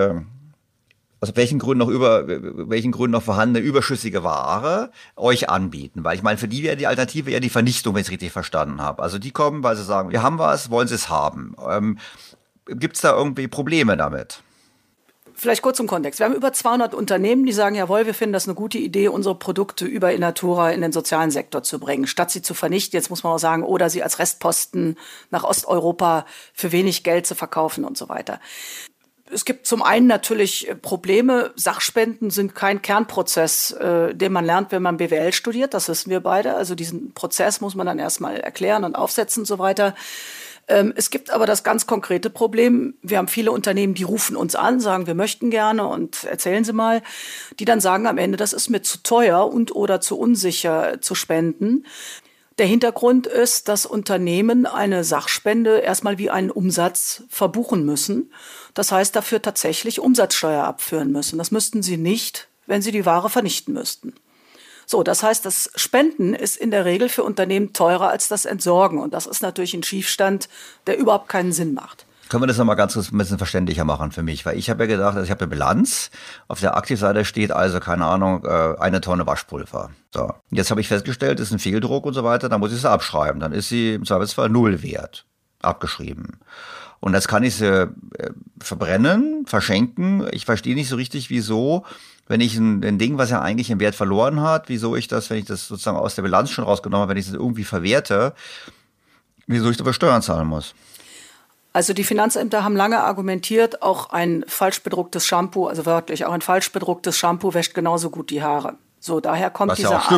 S2: aus welchen Gründen noch vorhandene überschüssige Ware euch anbieten. Weil ich meine, für die wäre die Alternative ja die Vernichtung, wenn ich es richtig verstanden habe. Also die kommen, weil sie sagen, wir haben was, wollen sie es haben. Gibt es da irgendwie Probleme damit?
S6: Vielleicht kurz zum Kontext. Wir haben über 200 Unternehmen, die sagen, jawohl, wir finden das eine gute Idee, unsere Produkte über Innatura in den sozialen Sektor zu bringen, statt sie zu vernichten, jetzt muss man auch sagen, oder sie als Restposten nach Osteuropa für wenig Geld zu verkaufen und so weiter. Es gibt zum einen natürlich Probleme. Sachspenden sind kein Kernprozess, den man lernt, wenn man BWL studiert. Das wissen wir beide. Also diesen Prozess muss man dann erstmal erklären und aufsetzen und so weiter. Es gibt aber das ganz konkrete Problem. Wir haben viele Unternehmen, die rufen uns an, sagen, wir möchten gerne und erzählen Sie mal, die dann sagen am Ende, das ist mir zu teuer und oder zu unsicher zu spenden. Der Hintergrund ist, dass Unternehmen eine Sachspende erstmal wie einen Umsatz verbuchen müssen. Das heißt, dafür tatsächlich Umsatzsteuer abführen müssen. Das müssten sie nicht, wenn sie die Ware vernichten müssten. So, das heißt, das Spenden ist in der Regel für Unternehmen teurer als das Entsorgen. Und das ist natürlich ein Schiefstand, der überhaupt keinen Sinn macht.
S2: Können wir das nochmal ganz kurz ein bisschen verständlicher machen für mich? Weil ich habe ja gedacht, ich habe eine Bilanz. Auf der Aktivseite steht also, keine Ahnung, 1 Tonne Waschpulver. So. Jetzt habe ich festgestellt, ist ein Fehldruck und so weiter, dann muss ich sie abschreiben. Dann ist sie im Zweifelsfall 0 wert. Abgeschrieben. Und jetzt kann ich sie verbrennen, verschenken. Ich verstehe nicht so richtig, wieso, wenn ich ein Ding, was ja eigentlich im Wert verloren hat, wieso ich das, wenn ich das sozusagen aus der Bilanz schon rausgenommen habe, wenn ich es irgendwie verwerte, wieso ich dafür Steuern zahlen muss.
S6: Also die Finanzämter haben lange argumentiert, auch ein falsch bedrucktes Shampoo, also wörtlich, auch ein falsch bedrucktes Shampoo wäscht genauso gut die Haare. So, daher kommt dieser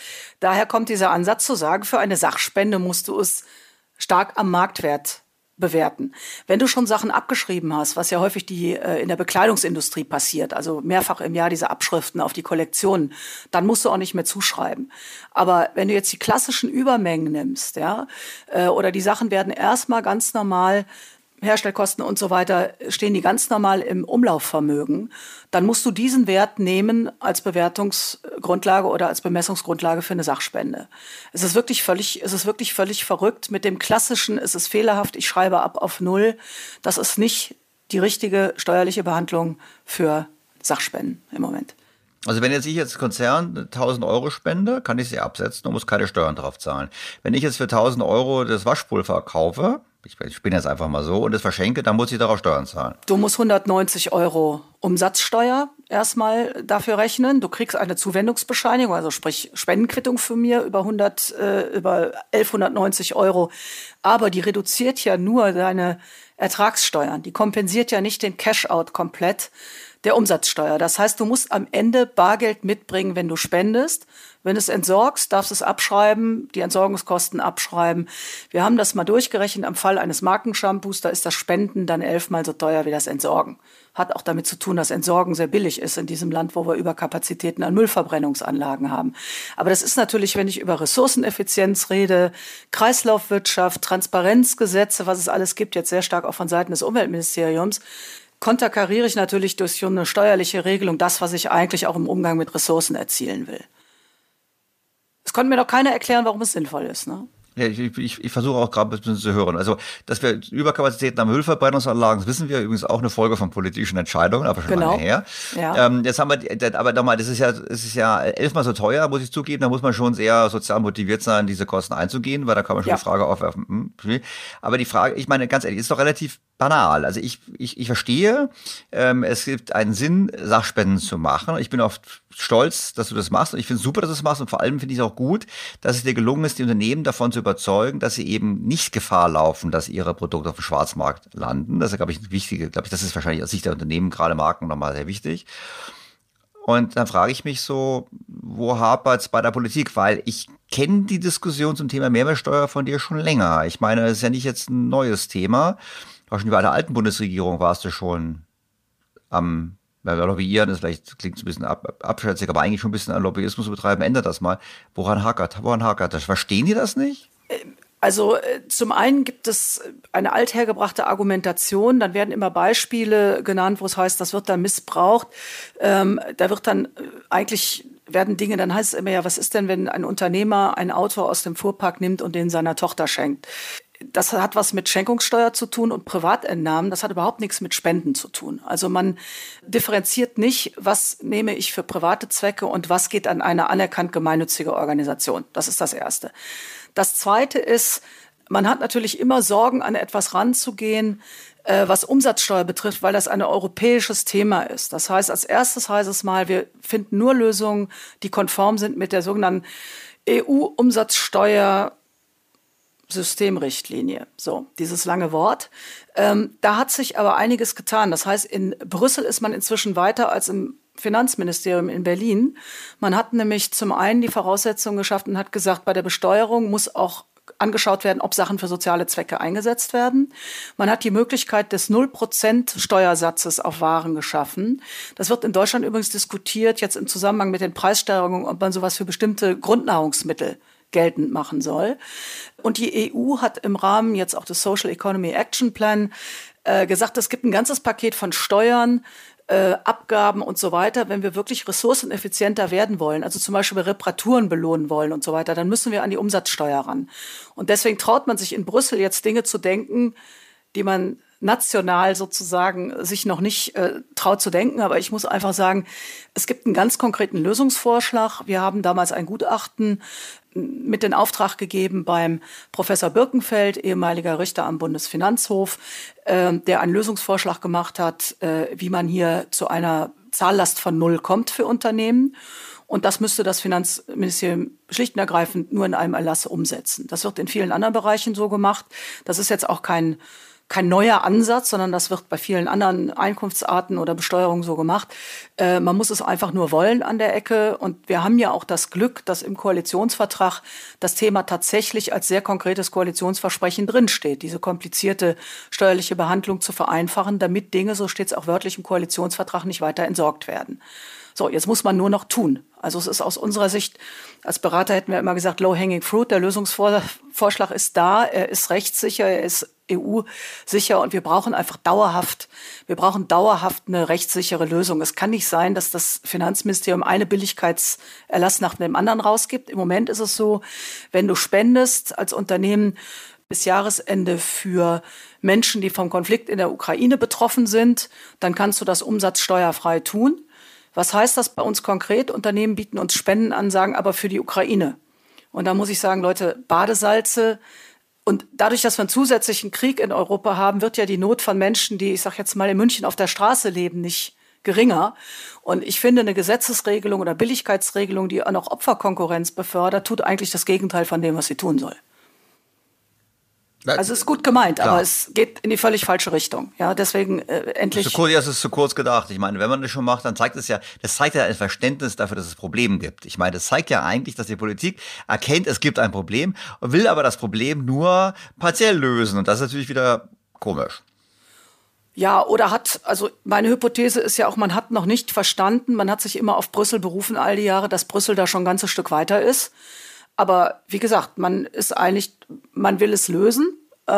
S6: Ansatz zu sagen, für eine Sachspende musst du es stark am Marktwert bewerten. Wenn du schon Sachen abgeschrieben hast, was ja häufig in der Bekleidungsindustrie passiert, also mehrfach im Jahr diese Abschriften auf die Kollektionen, dann musst du auch nicht mehr zuschreiben. Aber wenn du jetzt die klassischen Übermengen nimmst, ja, oder die Sachen werden erstmal ganz normal, Herstellkosten und so weiter, stehen die ganz normal im Umlaufvermögen, dann musst du diesen Wert nehmen als Bewertungsgrundlage oder als Bemessungsgrundlage für eine Sachspende. Es ist wirklich völlig verrückt. Mit dem klassischen, es ist fehlerhaft, ich schreibe ab auf 0. Das ist nicht die richtige steuerliche Behandlung für Sachspenden im Moment.
S2: Also wenn jetzt ich als Konzern 1.000 Euro spende, kann ich sie absetzen und muss keine Steuern drauf zahlen. Wenn ich jetzt für 1.000 Euro das Waschpulver kaufe, ich bin jetzt einfach mal so, und es verschenke, dann muss ich darauf Steuern zahlen.
S6: Du musst 190 Euro Umsatzsteuer erstmal dafür rechnen. Du kriegst eine Zuwendungsbescheinigung, also sprich Spendenquittung für mir über 1.190 Euro. Aber die reduziert ja nur deine Ertragssteuern. Die kompensiert ja nicht den Cash-out komplett der Umsatzsteuer. Das heißt, du musst am Ende Bargeld mitbringen, wenn du spendest. Wenn du es entsorgst, darfst du es abschreiben, die Entsorgungskosten abschreiben. Wir haben das mal durchgerechnet am Fall eines Markenshampoos, da ist das Spenden dann 11-mal so teuer wie das Entsorgen. Hat auch damit zu tun, dass Entsorgen sehr billig ist in diesem Land, wo wir Überkapazitäten an Müllverbrennungsanlagen haben. Aber das ist natürlich, wenn ich über Ressourceneffizienz rede, Kreislaufwirtschaft, Transparenzgesetze, was es alles gibt, jetzt sehr stark auch von Seiten des Umweltministeriums, konterkariere ich natürlich durch so eine steuerliche Regelung das, was ich eigentlich auch im Umgang mit Ressourcen erzielen will. Es konnte mir doch keiner erklären, warum es sinnvoll ist, ne?
S2: Ja, ich versuche auch gerade ein bisschen zu hören. Also, dass wir Überkapazitäten am Müllverbrennungsanlagen, das wissen wir, übrigens auch eine Folge von politischen Entscheidungen, aber schon lange her.
S6: Ja.
S2: Jetzt haben wir, aber nochmal, das ist ja 11-mal so teuer, muss ich zugeben. Da muss man schon sehr sozial motiviert sein, diese Kosten einzugehen, weil da kann man schon die Frage aufwerfen. Aber die Frage, ich meine, ganz ehrlich, ist doch relativ banal. Also ich verstehe, es gibt einen Sinn, Sachspenden zu machen. Ich bin auch stolz, dass du das machst und ich finde es super, dass du das machst und vor allem finde ich es auch gut, dass es dir gelungen ist, die Unternehmen davon zu überzeugen, dass sie eben nicht Gefahr laufen, dass ihre Produkte auf dem Schwarzmarkt landen. Das ist, glaube ich, das ist wahrscheinlich aus Sicht der Unternehmen, gerade Marken, nochmal sehr wichtig. Und dann frage ich mich so, wo hapert es bei der Politik? Weil ich kenne die Diskussion zum Thema Mehrwertsteuer von dir schon länger. Ich meine, das ist ja nicht jetzt ein neues Thema. Auch schon bei der alten Bundesregierung warst du schon am Lobbyieren, das vielleicht klingt ein bisschen abschätzig, aber eigentlich schon ein bisschen an Lobbyismus zu betreiben. Ändert das mal. Woran hakert das? Verstehen die das nicht?
S6: Also zum einen gibt es eine althergebrachte Argumentation, dann werden immer Beispiele genannt, wo es heißt, das wird dann missbraucht. Da wird dann werden Dinge, dann heißt es immer, ja, was ist denn, wenn ein Unternehmer ein Auto aus dem Fuhrpark nimmt und den seiner Tochter schenkt? Das hat was mit Schenkungssteuer zu tun und Privatentnahmen. Das hat überhaupt nichts mit Spenden zu tun. Also man differenziert nicht, was nehme ich für private Zwecke und was geht an eine anerkannt gemeinnützige Organisation. Das ist das Erste. Das Zweite ist, man hat natürlich immer Sorgen, an etwas ranzugehen, was Umsatzsteuer betrifft, weil das ein europäisches Thema ist. Das heißt, als erstes heißt es mal, wir finden nur Lösungen, die konform sind mit der sogenannten EU-Umsatzsteuer Systemrichtlinie. So, dieses lange Wort. Da hat sich aber einiges getan. Das heißt, in Brüssel ist man inzwischen weiter als im Finanzministerium in Berlin. Man hat nämlich zum einen die Voraussetzungen geschaffen und hat gesagt, bei der Besteuerung muss auch angeschaut werden, ob Sachen für soziale Zwecke eingesetzt werden. Man hat die Möglichkeit des 0% Steuersatzes auf Waren geschaffen. Das wird in Deutschland übrigens diskutiert, jetzt im Zusammenhang mit den Preissteigerungen, ob man sowas für bestimmte Grundnahrungsmittel geltend machen soll. Und die EU hat im Rahmen jetzt auch des Social Economy Action Plan gesagt, es gibt ein ganzes Paket von Steuern, Abgaben und so weiter, wenn wir wirklich ressourceneffizienter werden wollen, also zum Beispiel Reparaturen belohnen wollen und so weiter, dann müssen wir an die Umsatzsteuer ran. Und deswegen traut man sich in Brüssel jetzt Dinge zu denken, die man national sozusagen sich noch nicht traut zu denken. Aber ich muss einfach sagen, es gibt einen ganz konkreten Lösungsvorschlag. Wir haben damals ein Gutachten mit in Auftrag gegeben beim Professor Birkenfeld, ehemaliger Richter am Bundesfinanzhof, der einen Lösungsvorschlag gemacht hat, wie man hier zu einer Zahllast von 0 kommt für Unternehmen. Und das müsste das Finanzministerium schlicht und ergreifend nur in einem Erlass umsetzen. Das wird in vielen anderen Bereichen so gemacht. Das ist jetzt auch kein neuer Ansatz, sondern das wird bei vielen anderen Einkunftsarten oder Besteuerungen so gemacht. Man muss es einfach nur wollen an der Ecke. Und wir haben ja auch das Glück, dass im Koalitionsvertrag das Thema tatsächlich als sehr konkretes Koalitionsversprechen drinsteht, diese komplizierte steuerliche Behandlung zu vereinfachen, damit Dinge, so steht es auch wörtlich im Koalitionsvertrag, nicht weiter entsorgt werden. So, jetzt muss man nur noch tun. Also es ist aus unserer Sicht, als Berater hätten wir immer gesagt, low-hanging fruit, der Lösungsvorschlag ist da, er ist rechtssicher, er ist EU-sicher und wir brauchen dauerhaft eine rechtssichere Lösung. Es kann nicht sein, dass das Finanzministerium eine Billigkeitserlass nach dem anderen rausgibt. Im Moment ist es so, wenn du spendest als Unternehmen bis Jahresende für Menschen, die vom Konflikt in der Ukraine betroffen sind, dann kannst du das umsatzsteuerfrei tun. Was heißt das bei uns konkret? Unternehmen bieten uns Spenden an, sagen aber für die Ukraine. Und da muss ich sagen, Leute, Badesalze. Und dadurch, dass wir einen zusätzlichen Krieg in Europa haben, wird ja die Not von Menschen, die, ich sag jetzt mal, in München auf der Straße leben, nicht geringer. Und ich finde, eine Gesetzesregelung oder Billigkeitsregelung, die auch noch Opferkonkurrenz befördert, tut eigentlich das Gegenteil von dem, was sie tun soll. Also es ist gut gemeint, klar, aber es geht in die völlig falsche Richtung. Ja, deswegen endlich.
S2: Das ist zu kurz gedacht. Ich meine, wenn man das schon macht, dann zeigt das zeigt ja ein Verständnis dafür, dass es Probleme gibt. Ich meine, das zeigt ja eigentlich, dass die Politik erkennt, es gibt ein Problem und will aber das Problem nur partiell lösen. Und das ist natürlich wieder komisch.
S6: Ja, also meine Hypothese ist ja auch, man hat noch nicht verstanden, man hat sich immer auf Brüssel berufen all die Jahre, dass Brüssel da schon ein ganzes Stück weiter ist. Aber wie gesagt, man will es lösen.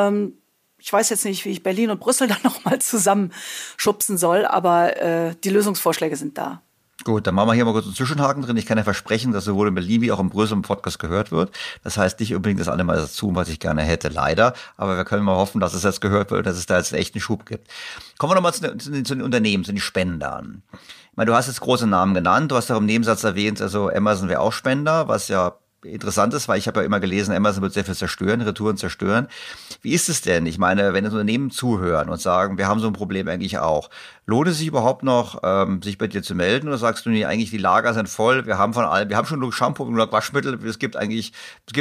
S6: Ich weiß jetzt nicht, wie ich Berlin und Brüssel dann noch mal zusammenschubsen soll, aber die Lösungsvorschläge sind da.
S2: Gut, dann machen wir hier mal kurz einen Zwischenhaken drin. Ich kann ja versprechen, dass sowohl in Berlin wie auch im größeren Podcast gehört wird. Das heißt nicht unbedingt das alle mal dazu, was ich gerne hätte, leider. Aber wir können mal hoffen, dass es jetzt gehört wird, dass es da jetzt einen echten Schub gibt. Kommen wir nochmal zu den Unternehmen, zu den Spendern. Ich meine, du hast jetzt große Namen genannt. Du hast auch im Nebensatz erwähnt, also Amazon wäre auch Spender, was ja interessant ist, weil ich habe ja immer gelesen, Amazon wird sehr viel zerstören, Retouren zerstören. Wie ist es denn? Ich meine, wenn Unternehmen zuhören und sagen, wir haben so ein Problem eigentlich auch, lohnt es sich überhaupt noch, sich bei dir zu melden, oder sagst du, nee, eigentlich die Lager sind voll, wir haben von allem, wir haben schon genug Shampoo, genug Waschmittel, es gibt nichts,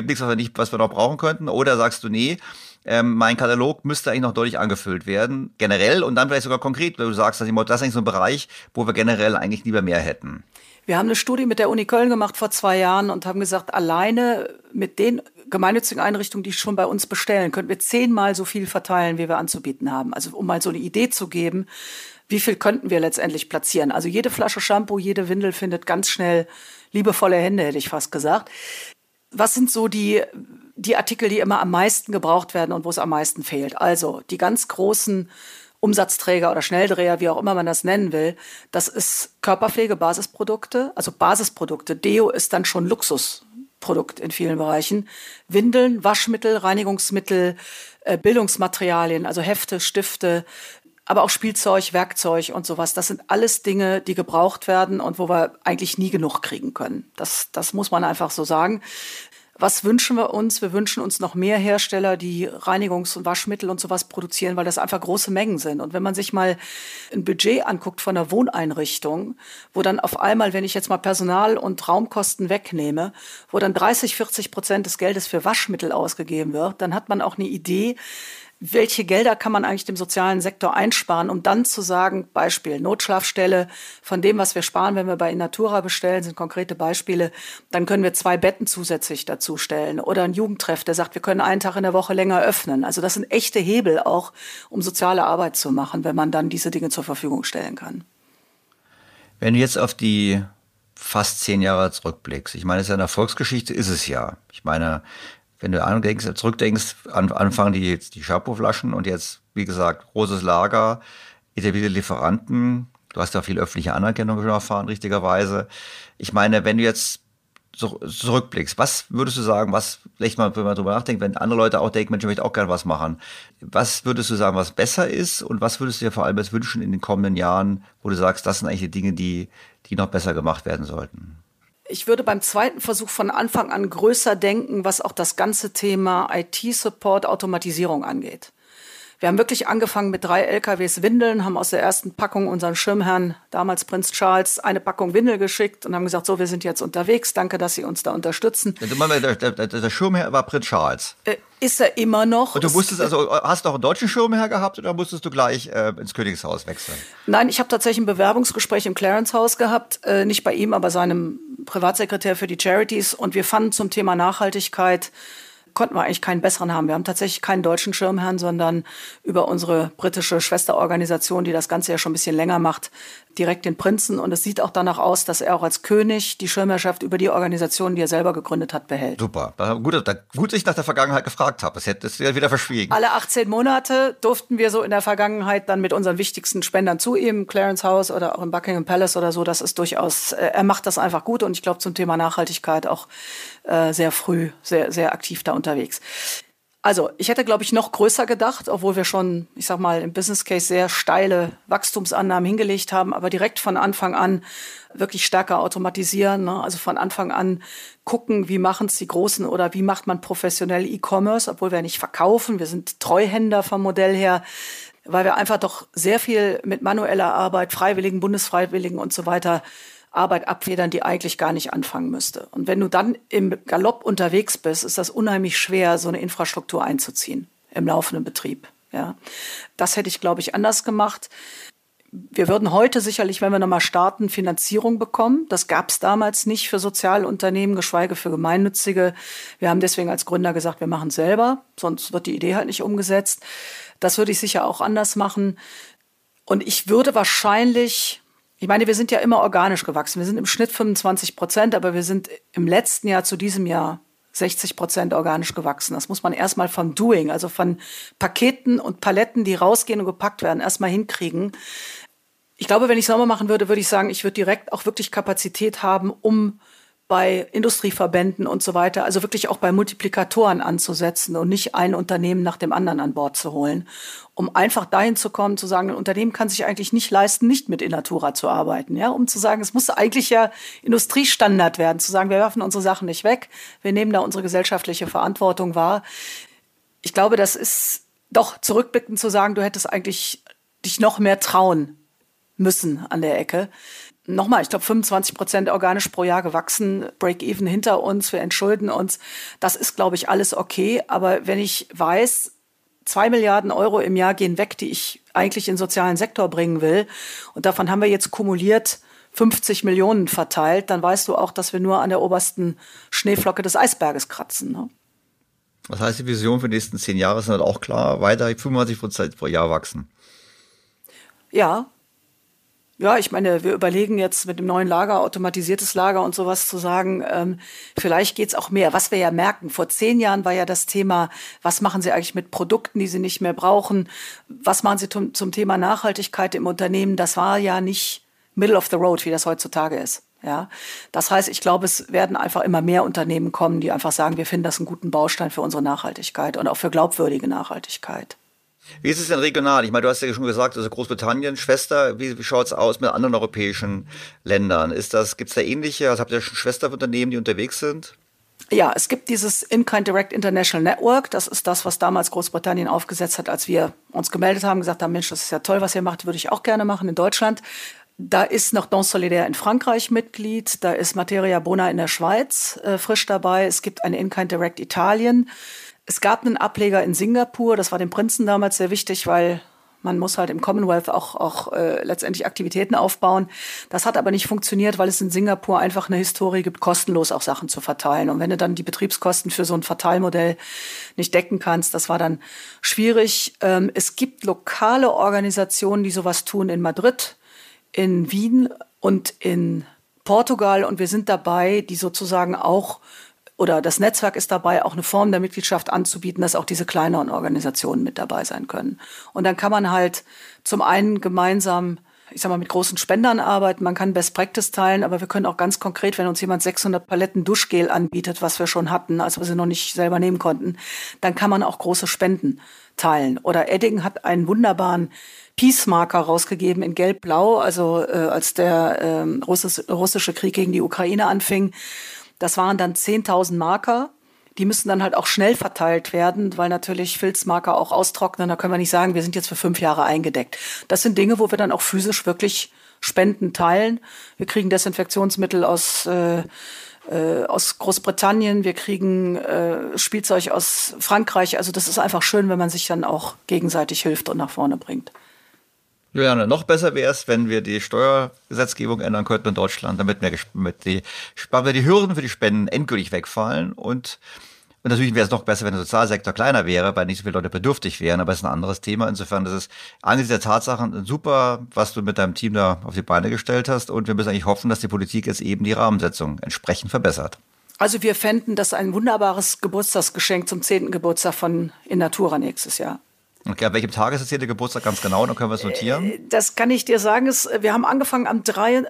S2: was wir noch brauchen könnten, oder sagst du, nee, mein Katalog müsste eigentlich noch deutlich angefüllt werden, generell und dann vielleicht sogar konkret, weil du sagst, das ist eigentlich so ein Bereich, wo wir generell eigentlich lieber mehr hätten.
S6: Wir haben eine Studie mit der Uni Köln gemacht vor 2 Jahren und haben gesagt, alleine mit den gemeinnützigen Einrichtungen, die schon bei uns bestellen, könnten wir 10-mal so viel verteilen, wie wir anzubieten haben. Also um mal so eine Idee zu geben, wie viel könnten wir letztendlich platzieren. Also jede Flasche Shampoo, jede Windel findet ganz schnell liebevolle Hände, hätte ich fast gesagt. Was sind so die Artikel, die immer am meisten gebraucht werden und wo es am meisten fehlt? Also die ganz großen Umsatzträger oder Schnelldreher, wie auch immer man das nennen will, das ist Körperpflege, Basisprodukte, also Basisprodukte. Deo ist dann schon Luxusprodukt in vielen Bereichen. Windeln, Waschmittel, Reinigungsmittel, Bildungsmaterialien, also Hefte, Stifte, aber auch Spielzeug, Werkzeug und sowas. Das sind alles Dinge, die gebraucht werden und wo wir eigentlich nie genug kriegen können. Das muss man einfach so sagen. Was wünschen wir uns? Wir wünschen uns noch mehr Hersteller, die Reinigungs- und Waschmittel und sowas produzieren, weil das einfach große Mengen sind. Und wenn man sich mal ein Budget anguckt von einer Wohneinrichtung, wo dann auf einmal, wenn ich jetzt mal Personal- und Raumkosten wegnehme, wo dann 30-40% des Geldes für Waschmittel ausgegeben wird, dann hat man auch eine Idee, welche Gelder kann man eigentlich dem sozialen Sektor einsparen, um dann zu sagen, Beispiel Notschlafstelle, von dem, was wir sparen, wenn wir bei Innatura bestellen, sind konkrete Beispiele, dann können wir 2 Betten zusätzlich dazu stellen. Oder ein Jugendtreff, der sagt, wir können einen Tag in der Woche länger öffnen. Also das sind echte Hebel auch, um soziale Arbeit zu machen, wenn man dann diese Dinge zur Verfügung stellen kann.
S2: Wenn du jetzt auf die fast 10 Jahre zurückblickst, ich meine, es ist ja eine Erfolgsgeschichte, ist es ja. Ich meine, wenn du zurückdenkst, anfangen die Shampoo-Flaschen und jetzt, wie gesagt, großes Lager, etablierte Lieferanten. Du hast ja viel öffentliche Anerkennung schon erfahren, richtigerweise. Ich meine, wenn du jetzt zurückblickst, was würdest du sagen, vielleicht mal, wenn man drüber nachdenkt, wenn andere Leute auch denken, Mensch, ich möchte auch gerne was machen. Was würdest du sagen, was besser ist und was würdest du dir vor allem jetzt wünschen in den kommenden Jahren, wo du sagst, das sind eigentlich die Dinge, die noch besser gemacht werden sollten?
S6: Ich würde beim zweiten Versuch von Anfang an größer denken, was auch das ganze Thema IT-Support, Automatisierung angeht. Wir haben wirklich angefangen mit 3 LKWs Windeln, haben aus der ersten Packung unseren Schirmherrn, damals Prinz Charles, eine Packung Windel geschickt und haben gesagt, so, wir sind jetzt unterwegs, danke, dass Sie uns da unterstützen.
S2: Der Schirmherr war Prinz Charles.
S6: Ist er immer noch.
S2: Und du musstest, hast du auch einen deutschen Schirmherr gehabt oder musstest du gleich ins Königshaus wechseln?
S6: Nein, ich habe tatsächlich ein Bewerbungsgespräch im Clarence House gehabt, nicht bei ihm, aber seinem Privatsekretär für die Charities, und wir fanden zum Thema Nachhaltigkeit, konnten wir eigentlich keinen besseren haben. Wir haben tatsächlich keinen deutschen Schirmherrn, sondern über unsere britische Schwesterorganisation, die das Ganze ja schon ein bisschen länger macht, direkt den Prinzen. Und es sieht auch danach aus, dass er auch als König die Schirmherrschaft über die Organisation, die er selber gegründet hat, behält.
S2: Super. Gut, dass ich nach der Vergangenheit gefragt habe. Das hättest du ja wieder verschwiegen.
S6: Alle 18 Monate durften wir so in der Vergangenheit dann mit unseren wichtigsten Spendern zu ihm, Clarence House oder auch im Buckingham Palace oder so. Das ist durchaus, er macht das einfach gut und ich glaube zum Thema Nachhaltigkeit auch sehr früh, sehr, sehr aktiv da unterwegs. Also, ich hätte, glaube ich, noch größer gedacht, obwohl wir schon, ich sag mal, im Business Case sehr steile Wachstumsannahmen hingelegt haben, aber direkt von Anfang an wirklich stärker automatisieren, ne? Also von Anfang an gucken, wie machen es die Großen oder wie macht man professionell E-Commerce, obwohl wir nicht verkaufen, wir sind Treuhänder vom Modell her, weil wir einfach doch sehr viel mit manueller Arbeit, Freiwilligen, Bundesfreiwilligen und so weiter Arbeit abfedern, die eigentlich gar nicht anfangen müsste. Und wenn du dann im Galopp unterwegs bist, ist das unheimlich schwer, so eine Infrastruktur einzuziehen im laufenden Betrieb. Ja. Das hätte ich, glaube ich, anders gemacht. Wir würden heute sicherlich, wenn wir nochmal starten, Finanzierung bekommen. Das gab es damals nicht für Sozialunternehmen, geschweige für Gemeinnützige. Wir haben deswegen als Gründer gesagt, wir machen es selber, sonst wird die Idee halt nicht umgesetzt. Das würde ich sicher auch anders machen. Und ich würde wahrscheinlich... Ich meine, wir sind ja immer organisch gewachsen. Wir sind im Schnitt 25%, aber wir sind im letzten Jahr zu diesem Jahr 60% organisch gewachsen. Das muss man erstmal vom Doing, also von Paketen und Paletten, die rausgehen und gepackt werden, erstmal hinkriegen. Ich glaube, wenn ich es nochmal machen würde, würde ich sagen, ich würde direkt auch wirklich Kapazität haben, um bei Industrieverbänden und so weiter, also wirklich auch bei Multiplikatoren anzusetzen und nicht ein Unternehmen nach dem anderen an Bord zu holen, um einfach dahin zu kommen, zu sagen, ein Unternehmen kann sich eigentlich nicht leisten, nicht mit Innatura zu arbeiten, ja, um zu sagen, es muss eigentlich ja Industriestandard werden, zu sagen, wir werfen unsere Sachen nicht weg, wir nehmen da unsere gesellschaftliche Verantwortung wahr. Ich glaube, das ist doch zurückblickend zu sagen, du hättest eigentlich dich noch mehr trauen müssen an der Ecke. Nochmal, ich glaube 25% organisch pro Jahr gewachsen, Break-even hinter uns, wir entschulden uns. Das ist, glaube ich, alles okay. Aber wenn ich weiß, 2 Milliarden Euro im Jahr gehen weg, die ich eigentlich in den sozialen Sektor bringen will, und davon haben wir jetzt kumuliert 50 Millionen verteilt, dann weißt du auch, dass wir nur an der obersten Schneeflocke des Eisberges kratzen. Ne?
S2: Was heißt die Vision für die nächsten 10 Jahre? Ist halt auch klar, weiter 25% pro Jahr wachsen.
S6: Ja, ich meine, wir überlegen jetzt mit dem neuen Lager, automatisiertes Lager und sowas zu sagen, vielleicht geht's auch mehr. Was wir ja merken, vor 10 Jahren war ja das Thema, was machen Sie eigentlich mit Produkten, die Sie nicht mehr brauchen? Was machen Sie zum Thema Nachhaltigkeit im Unternehmen? Das war ja nicht middle of the road, wie das heutzutage ist. Ja, das heißt, ich glaube, es werden einfach immer mehr Unternehmen kommen, die einfach sagen, wir finden das einen guten Baustein für unsere Nachhaltigkeit und auch für glaubwürdige Nachhaltigkeit.
S2: Wie ist es denn regional? Ich meine, du hast ja schon gesagt, also Großbritannien, Schwester, wie schaut's aus mit anderen europäischen Ländern? Gibt's da ähnliche? Also habt ihr schon Schwesterunternehmen, die unterwegs sind?
S6: Ja, es gibt dieses In-Kind Direct International Network. Das ist das, was damals Großbritannien aufgesetzt hat, als wir uns gemeldet haben, gesagt haben, Mensch, das ist ja toll, was ihr macht, würde ich auch gerne machen in Deutschland. Da ist noch Dons Solidaire in Frankreich Mitglied, da ist Materia Bona in der Schweiz frisch dabei. Es gibt eine In-Kind Direct Italien. Es gab einen Ableger in Singapur, das war dem Prinzen damals sehr wichtig, weil man muss halt im Commonwealth auch letztendlich Aktivitäten aufbauen. Das hat aber nicht funktioniert, weil es in Singapur einfach eine Historie gibt, kostenlos auch Sachen zu verteilen. Und wenn du dann die Betriebskosten für so ein Verteilmodell nicht decken kannst, das war dann schwierig. Es gibt lokale Organisationen, die sowas tun in Madrid, in Wien und in Portugal. Und wir sind dabei, die sozusagen auch, oder das Netzwerk ist dabei, auch eine Form der Mitgliedschaft anzubieten, dass auch diese kleineren Organisationen mit dabei sein können. Und dann kann man halt zum einen gemeinsam, ich sag mal, mit großen Spendern arbeiten, man kann Best Practice teilen, aber wir können auch ganz konkret, wenn uns jemand 600 Paletten Duschgel anbietet, was wir schon hatten, als wir sie noch nicht selber nehmen konnten, dann kann man auch große Spenden teilen. Oder Edding hat einen wunderbaren Peace-Marker rausgegeben in Gelb-Blau, also als der russische Krieg gegen die Ukraine anfing. Das waren dann 10.000 Marker. Die müssen dann halt auch schnell verteilt werden, weil natürlich Filzmarker auch austrocknen. Da können wir nicht sagen, wir sind jetzt für 5 Jahre eingedeckt. Das sind Dinge, wo wir dann auch physisch wirklich Spenden teilen. Wir kriegen Desinfektionsmittel aus Großbritannien, wir kriegen Spielzeug aus Frankreich. Also das ist einfach schön, wenn man sich dann auch gegenseitig hilft und nach vorne bringt.
S2: Juliane, noch besser wäre es, wenn wir die Steuergesetzgebung ändern könnten in Deutschland, damit die Hürden für die Spenden endgültig wegfallen. Und natürlich wäre es noch besser, wenn der Sozialsektor kleiner wäre, weil nicht so viele Leute bedürftig wären, aber es ist ein anderes Thema. Insofern, das ist angesichts der Tatsachen super, was du mit deinem Team da auf die Beine gestellt hast. Und wir müssen eigentlich hoffen, dass die Politik jetzt eben die Rahmensetzung entsprechend verbessert.
S6: Also wir fänden das ein wunderbares Geburtstagsgeschenk zum 10. Geburtstag von Innatura nächstes Jahr.
S2: Okay, an welchem Tag ist das hier der Geburtstag ganz genau? Dann können wir es notieren.
S6: Das kann ich dir sagen. Wir haben angefangen am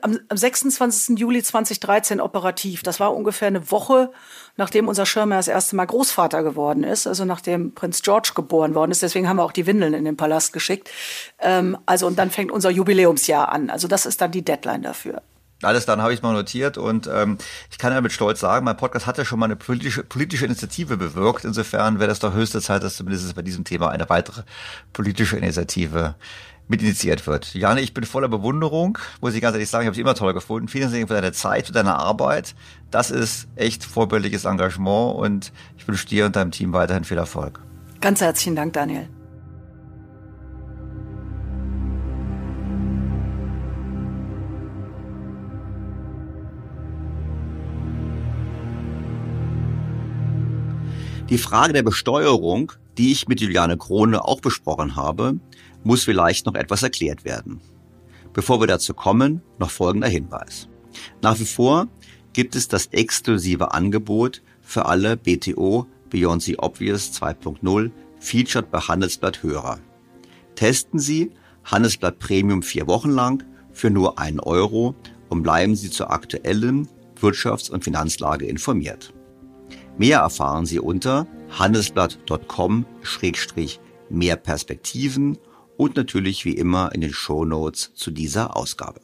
S6: 26. Juli 2013 operativ. Das war ungefähr eine Woche, nachdem unser Schirmherr das erste Mal Großvater geworden ist, also nachdem Prinz George geboren worden ist. Deswegen haben wir auch die Windeln in den Palast geschickt. Und dann fängt unser Jubiläumsjahr an. Also das ist dann die Deadline dafür.
S2: Alles dann habe ich mal notiert und ich kann ja mit Stolz sagen, mein Podcast hat ja schon mal eine politische Initiative bewirkt. Insofern wäre das doch höchste Zeit, dass zumindest bei diesem Thema eine weitere politische Initiative mit initiiert wird. Jane, ich bin voller Bewunderung, muss ich ganz ehrlich sagen, ich habe es immer toll gefunden. Vielen Dank für deine Zeit, für deine Arbeit. Das ist echt vorbildliches Engagement und ich wünsche dir und deinem Team weiterhin viel Erfolg.
S6: Ganz herzlichen Dank, Daniel.
S2: Die Frage der Besteuerung, die ich mit Juliane Krone auch besprochen habe, muss vielleicht noch etwas erklärt werden. Bevor wir dazu kommen, noch folgender Hinweis. Nach wie vor gibt es das exklusive Angebot für alle BTO Beyond the Obvious 2.0 Featured bei Handelsblatt Hörer. Testen Sie Handelsblatt Premium 4 Wochen lang für nur 1 Euro und bleiben Sie zur aktuellen Wirtschafts- und Finanzlage informiert. Mehr erfahren Sie unter handelsblatt.com/mehr Perspektiven und natürlich wie immer in den Shownotes zu dieser Ausgabe.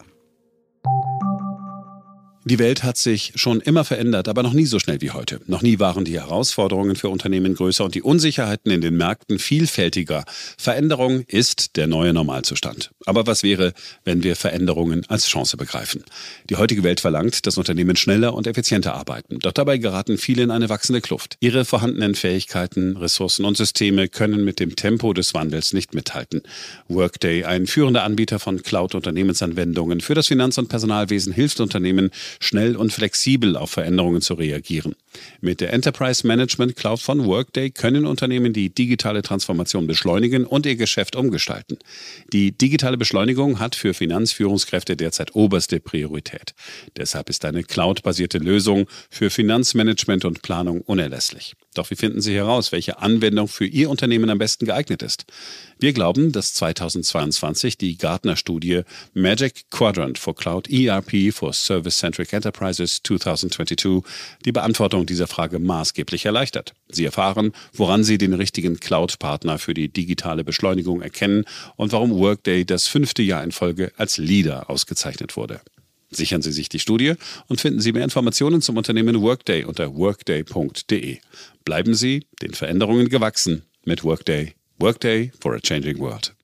S4: Die Welt hat sich schon immer verändert, aber noch nie so schnell wie heute. Noch nie waren die Herausforderungen für Unternehmen größer und die Unsicherheiten in den Märkten vielfältiger. Veränderung ist der neue Normalzustand. Aber was wäre, wenn wir Veränderungen als Chance begreifen? Die heutige Welt verlangt, dass Unternehmen schneller und effizienter arbeiten. Doch dabei geraten viele in eine wachsende Kluft. Ihre vorhandenen Fähigkeiten, Ressourcen und Systeme können mit dem Tempo des Wandels nicht mithalten. Workday, ein führender Anbieter von Cloud-Unternehmensanwendungen für das Finanz- und Personalwesen, hilft Unternehmen, schnell und flexibel auf Veränderungen zu reagieren. Mit der Enterprise Management Cloud von Workday können Unternehmen die digitale Transformation beschleunigen und ihr Geschäft umgestalten. Die digitale Beschleunigung hat für Finanzführungskräfte derzeit oberste Priorität. Deshalb ist eine cloud-basierte Lösung für Finanzmanagement und Planung unerlässlich. Doch wie finden Sie heraus, welche Anwendung für Ihr Unternehmen am besten geeignet ist? Wir glauben, dass 2022 die Gartner-Studie Magic Quadrant for Cloud ERP for Service-Centric Enterprises 2022 die Beantwortung dieser Frage maßgeblich erleichtert. Sie erfahren, woran Sie den richtigen Cloud-Partner für die digitale Beschleunigung erkennen und warum Workday das 5. Jahr in Folge als Leader ausgezeichnet wurde. Sichern Sie sich die Studie und finden Sie mehr Informationen zum Unternehmen Workday unter workday.de. Bleiben Sie den Veränderungen gewachsen mit Workday. Workday for a changing world.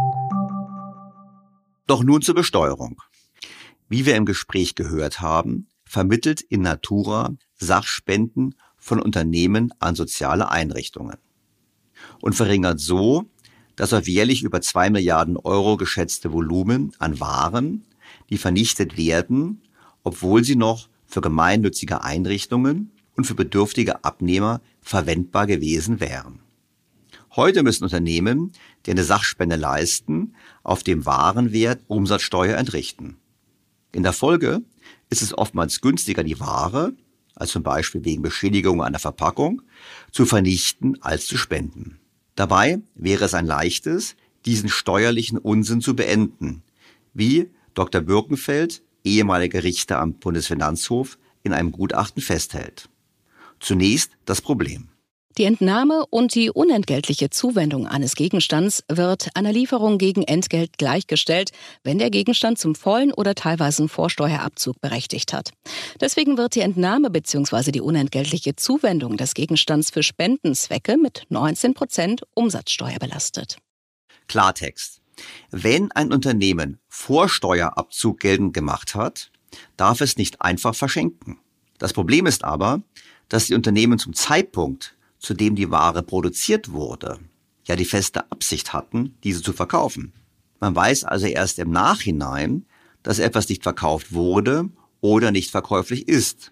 S2: Doch nun zur Besteuerung. Wie wir im Gespräch gehört haben, vermittelt inNatura Sachspenden von Unternehmen an soziale Einrichtungen und verringert so das auf jährlich über 2 Milliarden Euro geschätzte Volumen an Waren, die vernichtet werden, obwohl sie noch für gemeinnützige Einrichtungen und für bedürftige Abnehmer verwendbar gewesen wären. Heute müssen Unternehmen, die eine Sachspende leisten, auf dem Warenwert Umsatzsteuer entrichten. In der Folge ist es oftmals günstiger, die Ware, also zum Beispiel wegen Beschädigung einer Verpackung, zu vernichten als zu spenden. Dabei wäre es ein leichtes, diesen steuerlichen Unsinn zu beenden, wie Dr. Birkenfeld, ehemaliger Richter am Bundesfinanzhof, in einem Gutachten festhält. Zunächst das Problem.
S1: Die Entnahme und die unentgeltliche Zuwendung eines Gegenstands wird einer Lieferung gegen Entgelt gleichgestellt, wenn der Gegenstand zum vollen oder teilweisen Vorsteuerabzug berechtigt hat. Deswegen wird die Entnahme bzw. die unentgeltliche Zuwendung des Gegenstands für Spendenzwecke mit 19% Umsatzsteuer belastet.
S2: Klartext. Wenn ein Unternehmen Vorsteuerabzug geltend gemacht hat, darf es nicht einfach verschenken. Das Problem ist aber, dass die Unternehmen zum Zeitpunkt, zu dem die Ware produziert wurde, ja die feste Absicht hatten, diese zu verkaufen. Man weiß also erst im Nachhinein, dass etwas nicht verkauft wurde oder nicht verkäuflich ist.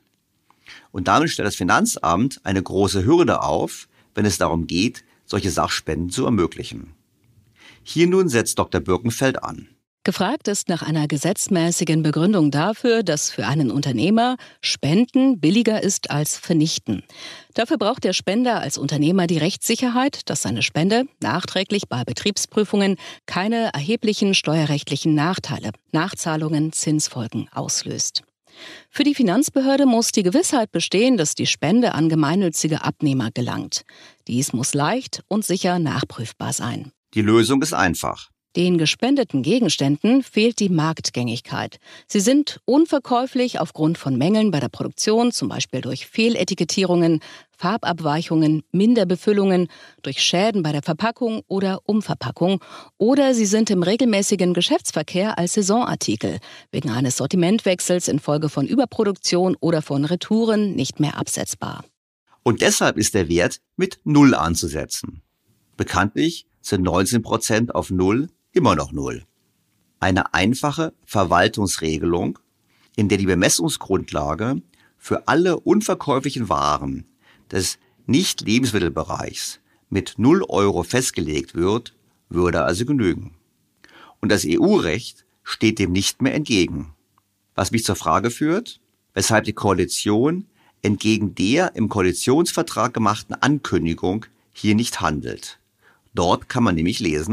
S2: Und damit stellt das Finanzamt eine große Hürde auf, wenn es darum geht, solche Sachspenden zu ermöglichen. Hier nun setzt Dr. Birkenfeld an.
S1: Gefragt ist nach einer gesetzmäßigen Begründung dafür, dass für einen Unternehmer Spenden billiger ist als Vernichten. Dafür braucht der Spender als Unternehmer die Rechtssicherheit, dass seine Spende nachträglich bei Betriebsprüfungen keine erheblichen steuerrechtlichen Nachteile, Nachzahlungen, Zinsfolgen auslöst. Für die Finanzbehörde muss die Gewissheit bestehen, dass die Spende an gemeinnützige Abnehmer gelangt. Dies muss leicht und sicher nachprüfbar sein.
S2: Die Lösung ist einfach.
S1: Den gespendeten Gegenständen fehlt die Marktgängigkeit. Sie sind unverkäuflich aufgrund von Mängeln bei der Produktion, zum Beispiel durch Fehletikettierungen, Farbabweichungen, Minderbefüllungen, durch Schäden bei der Verpackung oder Umverpackung. Oder sie sind im regelmäßigen Geschäftsverkehr als Saisonartikel, wegen eines Sortimentwechsels infolge von Überproduktion oder von Retouren nicht mehr absetzbar.
S2: Und deshalb ist der Wert mit 0 anzusetzen. Bekanntlich sind 19% auf 0 immer noch 0. Eine einfache Verwaltungsregelung, in der die Bemessungsgrundlage für alle unverkäuflichen Waren des Nicht-Lebensmittelbereichs mit 0 Euro festgelegt wird, würde also genügen. Und das EU-Recht steht dem nicht mehr entgegen. Was mich zur Frage führt, weshalb die Koalition entgegen der im Koalitionsvertrag gemachten Ankündigung hier nicht handelt. Dort kann man nämlich lesen: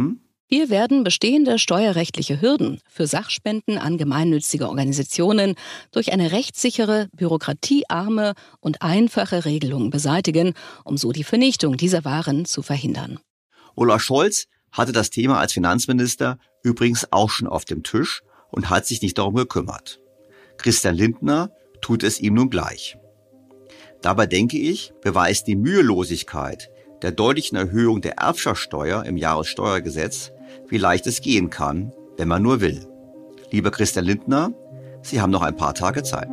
S1: Wir werden bestehende steuerrechtliche Hürden für Sachspenden an gemeinnützige Organisationen durch eine rechtssichere, bürokratiearme und einfache Regelung beseitigen, um so die Vernichtung dieser Waren zu verhindern.
S2: Olaf Scholz hatte das Thema als Finanzminister übrigens auch schon auf dem Tisch und hat sich nicht darum gekümmert. Christian Lindner tut es ihm nun gleich. Dabei denke ich, beweist die Mühelosigkeit der deutlichen Erhöhung der Erbschaftssteuer im Jahressteuergesetz, wie leicht es gehen kann, wenn man nur will. Lieber Christian Lindner, Sie haben noch ein paar Tage Zeit.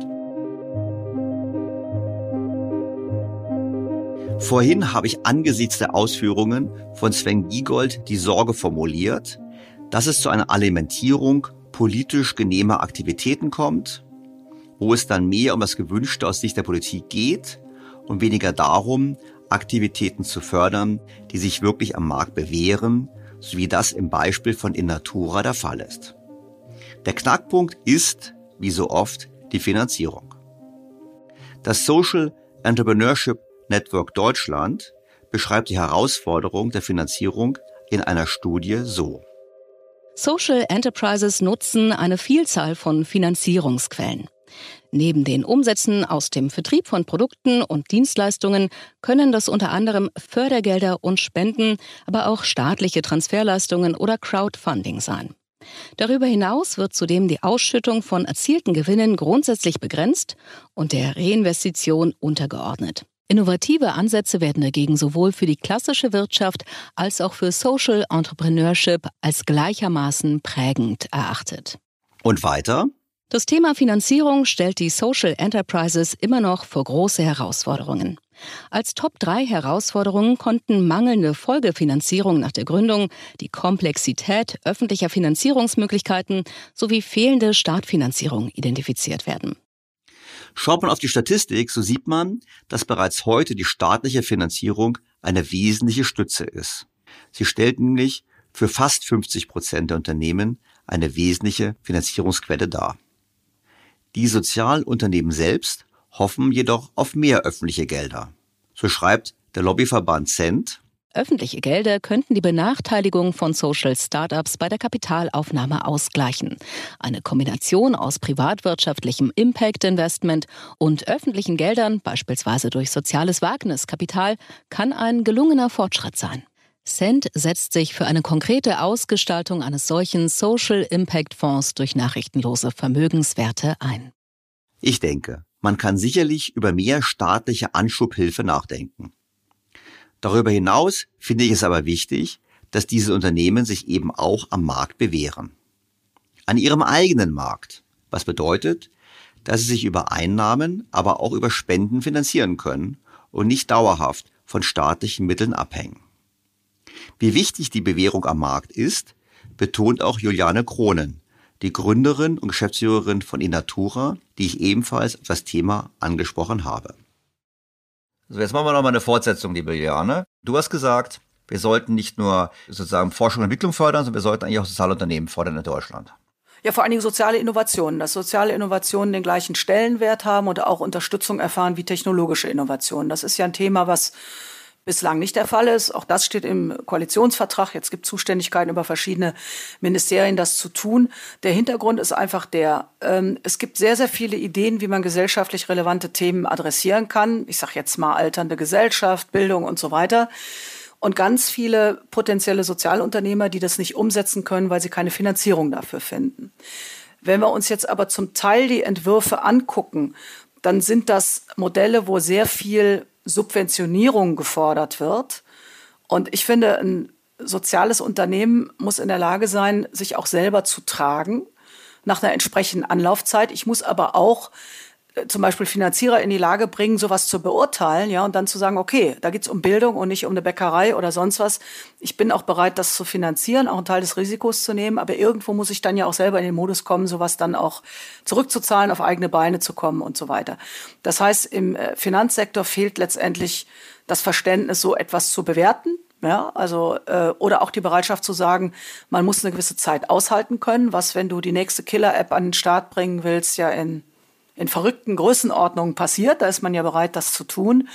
S2: Vorhin habe ich angesichts der Ausführungen von Sven Giegold die Sorge formuliert, dass es zu einer Alimentierung politisch genehmer Aktivitäten kommt, wo es dann mehr um das Gewünschte aus Sicht der Politik geht und weniger darum, Aktivitäten zu fördern, die sich wirklich am Markt bewähren, so wie das im Beispiel von Innatura der Fall ist. Der Knackpunkt ist, wie so oft, die Finanzierung. Das Social Entrepreneurship Network Deutschland beschreibt die Herausforderung der Finanzierung in einer Studie so.
S1: Social Enterprises nutzen eine Vielzahl von Finanzierungsquellen. Neben den Umsätzen aus dem Vertrieb von Produkten und Dienstleistungen können das unter anderem Fördergelder und Spenden, aber auch staatliche Transferleistungen oder Crowdfunding sein. Darüber hinaus wird zudem die Ausschüttung von erzielten Gewinnen grundsätzlich begrenzt und der Reinvestition untergeordnet. Innovative Ansätze werden dagegen sowohl für die klassische Wirtschaft als auch für Social Entrepreneurship als gleichermaßen prägend erachtet.
S2: Und weiter?
S1: Das Thema Finanzierung stellt die Social Enterprises immer noch vor große Herausforderungen. Als Top-3-Herausforderungen konnten mangelnde Folgefinanzierung nach der Gründung, die Komplexität öffentlicher Finanzierungsmöglichkeiten sowie fehlende Startfinanzierung identifiziert werden.
S2: Schaut man auf die Statistik, so sieht man, dass bereits heute die staatliche Finanzierung eine wesentliche Stütze ist. Sie stellt nämlich für fast 50% der Unternehmen eine wesentliche Finanzierungsquelle dar. Die Sozialunternehmen selbst hoffen jedoch auf mehr öffentliche Gelder. So schreibt der Lobbyverband Cent:
S1: Öffentliche Gelder könnten die Benachteiligung von Social Startups bei der Kapitalaufnahme ausgleichen. Eine Kombination aus privatwirtschaftlichem Impact-Investment und öffentlichen Geldern, beispielsweise durch soziales Wagniskapital, kann ein gelungener Fortschritt sein. Cent setzt sich für eine konkrete Ausgestaltung eines solchen Social Impact Fonds durch nachrichtenlose Vermögenswerte ein.
S2: Ich denke, man kann sicherlich über mehr staatliche Anschubhilfe nachdenken. Darüber hinaus finde ich es aber wichtig, dass diese Unternehmen sich eben auch am Markt bewähren. An ihrem eigenen Markt, was bedeutet, dass sie sich über Einnahmen, aber auch über Spenden finanzieren können und nicht dauerhaft von staatlichen Mitteln abhängen. Wie wichtig die Bewährung am Markt ist, betont auch Juliane Kronen, die Gründerin und Geschäftsführerin von Innatura, die ich ebenfalls auf das Thema angesprochen habe. So, jetzt machen wir nochmal eine Fortsetzung, liebe Juliane. Du hast gesagt, wir sollten nicht nur sozusagen Forschung und Entwicklung fördern, sondern wir sollten eigentlich auch soziale Unternehmen fördern in Deutschland.
S6: Ja, vor allen Dingen soziale Innovationen, dass soziale Innovationen den gleichen Stellenwert haben und auch Unterstützung erfahren wie technologische Innovationen. Das ist ja ein Thema, was bislang nicht der Fall ist. Auch das steht im Koalitionsvertrag. Jetzt gibt es Zuständigkeiten über verschiedene Ministerien, das zu tun. Der Hintergrund ist einfach es gibt sehr, sehr viele Ideen, wie man gesellschaftlich relevante Themen adressieren kann. Ich sage jetzt mal alternde Gesellschaft, Bildung und so weiter. Und ganz viele potenzielle Sozialunternehmer, die das nicht umsetzen können, weil sie keine Finanzierung dafür finden. Wenn wir uns jetzt aber zum Teil die Entwürfe angucken, dann sind das Modelle, wo sehr viel Subventionierung gefordert wird. Und ich finde, ein soziales Unternehmen muss in der Lage sein, sich auch selber zu tragen, nach einer entsprechenden Anlaufzeit. Ich muss aber auch zum Beispiel Finanzierer in die Lage bringen, sowas zu beurteilen, ja, und dann zu sagen, okay, da geht's um Bildung und nicht um eine Bäckerei oder sonst was. Ich bin auch bereit, das zu finanzieren, auch einen Teil des Risikos zu nehmen, aber irgendwo muss ich dann ja auch selber in den Modus kommen, sowas dann auch zurückzuzahlen, auf eigene Beine zu kommen und so weiter. Das heißt, im Finanzsektor fehlt letztendlich das Verständnis, so etwas zu bewerten. Ja, also oder auch die Bereitschaft zu sagen, man muss eine gewisse Zeit aushalten können, was, wenn du die nächste Killer-App an den Start bringen willst, ja in in verrückten Größenordnungen passiert. Da ist man ja bereit, das zu tun.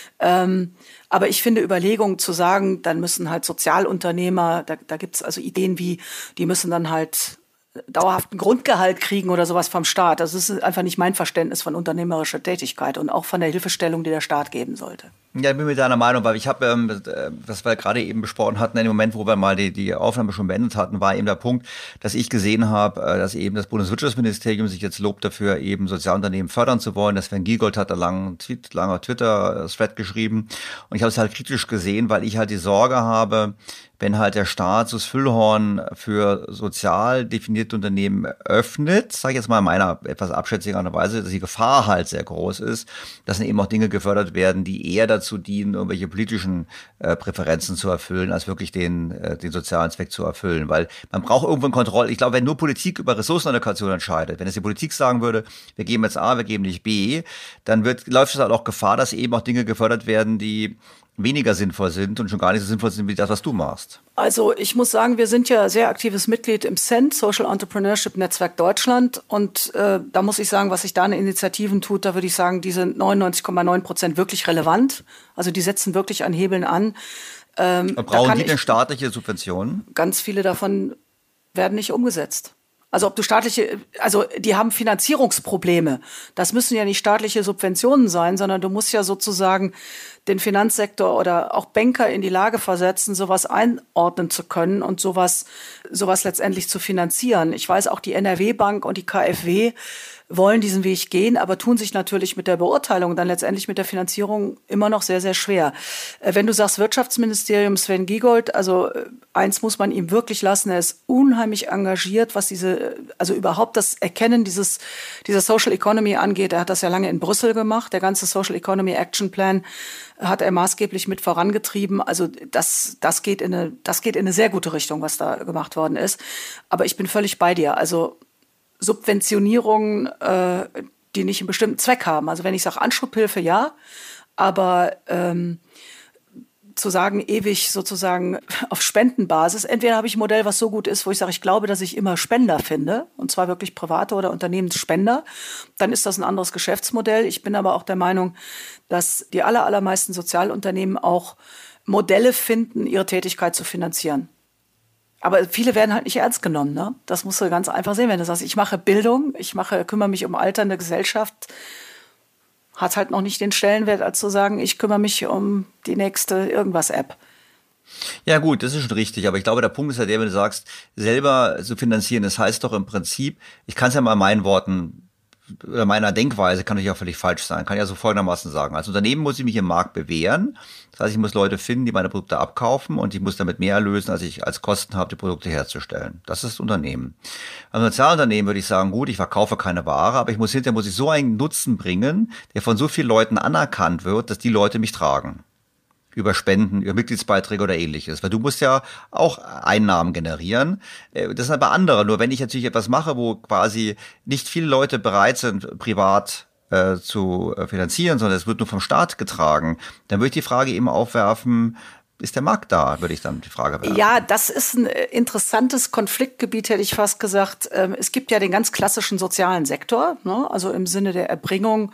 S6: Aber ich finde Überlegungen zu sagen, dann müssen halt Sozialunternehmer, da gibt es also Ideen wie, die müssen dann halt dauerhaften Grundgehalt kriegen oder sowas vom Staat. Das ist einfach nicht mein Verständnis von unternehmerischer Tätigkeit und auch von der Hilfestellung, die der Staat geben sollte.
S2: Ja, ich bin mit deiner Meinung, weil ich habe, was wir gerade eben besprochen hatten, in dem Moment, wo wir mal die Aufnahme schon beendet hatten, war eben der Punkt, dass ich gesehen habe, dass eben das Bundeswirtschaftsministerium sich jetzt lobt dafür, eben Sozialunternehmen fördern zu wollen. Das Sven Giegold hat da langer Twitter-Thread geschrieben und ich habe es halt kritisch gesehen, weil ich halt die Sorge habe, wenn halt der Staat so das Füllhorn für sozial definierte Unternehmen öffnet, sage ich jetzt mal in meiner etwas abschätzigen Art und Weise, dass die Gefahr halt sehr groß ist, dass dann eben auch Dinge gefördert werden, die eher dazu dienen, irgendwelche politischen Präferenzen zu erfüllen, als wirklich den sozialen Zweck zu erfüllen. Weil man braucht irgendwo eine Kontrolle. Ich glaube, wenn nur Politik über Ressourcenallokation entscheidet, wenn es die Politik sagen würde, wir geben jetzt A, wir geben nicht B, dann läuft es halt auch Gefahr, dass eben auch Dinge gefördert werden, die weniger sinnvoll sind und schon gar nicht so sinnvoll sind wie das, was du machst.
S6: Also ich muss sagen, wir sind ja sehr aktives Mitglied im CENT, Social Entrepreneurship Netzwerk Deutschland. Und da muss ich sagen, was sich da in Initiativen tut, da würde ich sagen, die sind 99,9% wirklich relevant. Also die setzen wirklich an Hebeln an.
S2: Und brauchen die denn staatliche Subventionen?
S6: Ganz viele davon werden nicht umgesetzt. Also die haben Finanzierungsprobleme. Das müssen ja nicht staatliche Subventionen sein, sondern du musst ja sozusagen den Finanzsektor oder auch Banker in die Lage versetzen, sowas einordnen zu können und sowas letztendlich zu finanzieren. Ich weiß auch, die NRW-Bank und die KfW wollen diesen Weg gehen, aber tun sich natürlich mit der Beurteilung, dann letztendlich mit der Finanzierung immer noch sehr, sehr schwer. Wenn du sagst Wirtschaftsministerium, Sven Giegold, also eins muss man ihm wirklich lassen, er ist unheimlich engagiert, was also überhaupt das Erkennen dieser Social Economy angeht. Er hat das ja lange in Brüssel gemacht, der ganze Social Economy Action Plan hat er maßgeblich mit vorangetrieben. Also das geht in eine sehr gute Richtung, was da gemacht worden ist. Aber ich bin völlig bei dir. Also Subventionierungen, die nicht einen bestimmten Zweck haben. Also wenn ich sage Anschubhilfe, ja, aber zu sagen, ewig sozusagen auf Spendenbasis, entweder habe ich ein Modell, was so gut ist, wo ich sage, ich glaube, dass ich immer Spender finde, und zwar wirklich private oder Unternehmensspender, dann ist das ein anderes Geschäftsmodell. Ich bin aber auch der Meinung, dass die allermeisten Sozialunternehmen auch Modelle finden, ihre Tätigkeit zu finanzieren. Aber viele werden halt nicht ernst genommen, ne? Das musst du ganz einfach sehen, wenn du sagst, ich mache Bildung, kümmere mich um alternde Gesellschaft, hat halt noch nicht den Stellenwert, als zu sagen, ich kümmere mich um die nächste Irgendwas-App.
S2: Ja gut, das ist schon richtig, aber ich glaube, der Punkt ist ja der, wenn du sagst, selber zu finanzieren, das heißt doch im Prinzip, ich kann es ja mal in meinen Worten oder meiner Denkweise, kann natürlich auch völlig falsch sein, kann ja so folgendermaßen sagen. Als Unternehmen muss ich mich im Markt bewähren. Das heißt, ich muss Leute finden, die meine Produkte abkaufen und ich muss damit mehr erlösen, als ich als Kosten habe, die Produkte herzustellen. Das ist das Unternehmen. Als Sozialunternehmen würde ich sagen, gut, ich verkaufe keine Ware, aber hinterher muss ich so einen Nutzen bringen, der von so vielen Leuten anerkannt wird, dass die Leute mich tragen. Über Spenden, über Mitgliedsbeiträge oder ähnliches. Weil du musst ja auch Einnahmen generieren. Das sind aber andere. Nur wenn ich natürlich etwas mache, wo quasi nicht viele Leute bereit sind, privat zu finanzieren, sondern es wird nur vom Staat getragen, dann würde ich die Frage eben aufwerfen, ist der Markt da, würde ich dann die Frage werfen.
S6: Ja, das ist ein interessantes Konfliktgebiet, hätte ich fast gesagt. Es gibt ja den ganz klassischen sozialen Sektor, ne? Also im Sinne der Erbringung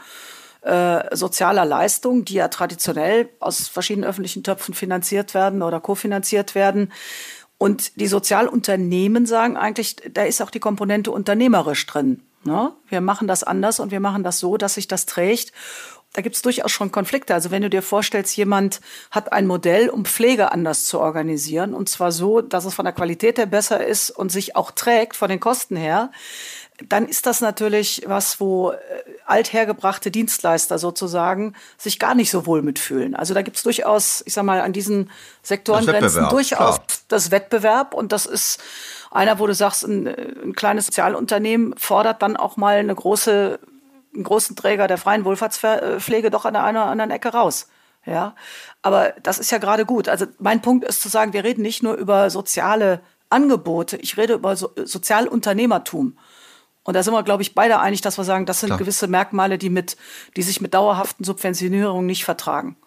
S6: sozialer Leistungen, die ja traditionell aus verschiedenen öffentlichen Töpfen finanziert werden oder kofinanziert werden. Und die Sozialunternehmen sagen eigentlich, da ist auch die Komponente unternehmerisch drin. Ne? Wir machen das anders und wir machen das so, dass sich das trägt. Da gibt es durchaus schon Konflikte. Also wenn du dir vorstellst, jemand hat ein Modell, um Pflege anders zu organisieren, und zwar so, dass es von der Qualität her besser ist und sich auch trägt von den Kosten her, dann ist das natürlich was, wo althergebrachte Dienstleister sozusagen sich gar nicht so wohl mitfühlen. Also da gibt es durchaus, ich sag mal, an diesen Sektorengrenzen durchaus das Wettbewerb. Und das ist einer, wo du sagst, ein kleines Sozialunternehmen fordert dann auch mal einen großen Träger der freien Wohlfahrtspflege doch an der einen oder anderen Ecke raus. Ja, aber das ist ja gerade gut. Also mein Punkt ist zu sagen, wir reden nicht nur über soziale Angebote, ich rede über Sozialunternehmertum. Und da sind wir, glaube ich, beide einig, dass wir sagen, das sind gewisse Merkmale, die sich mit dauerhaften Subventionierungen nicht vertragen.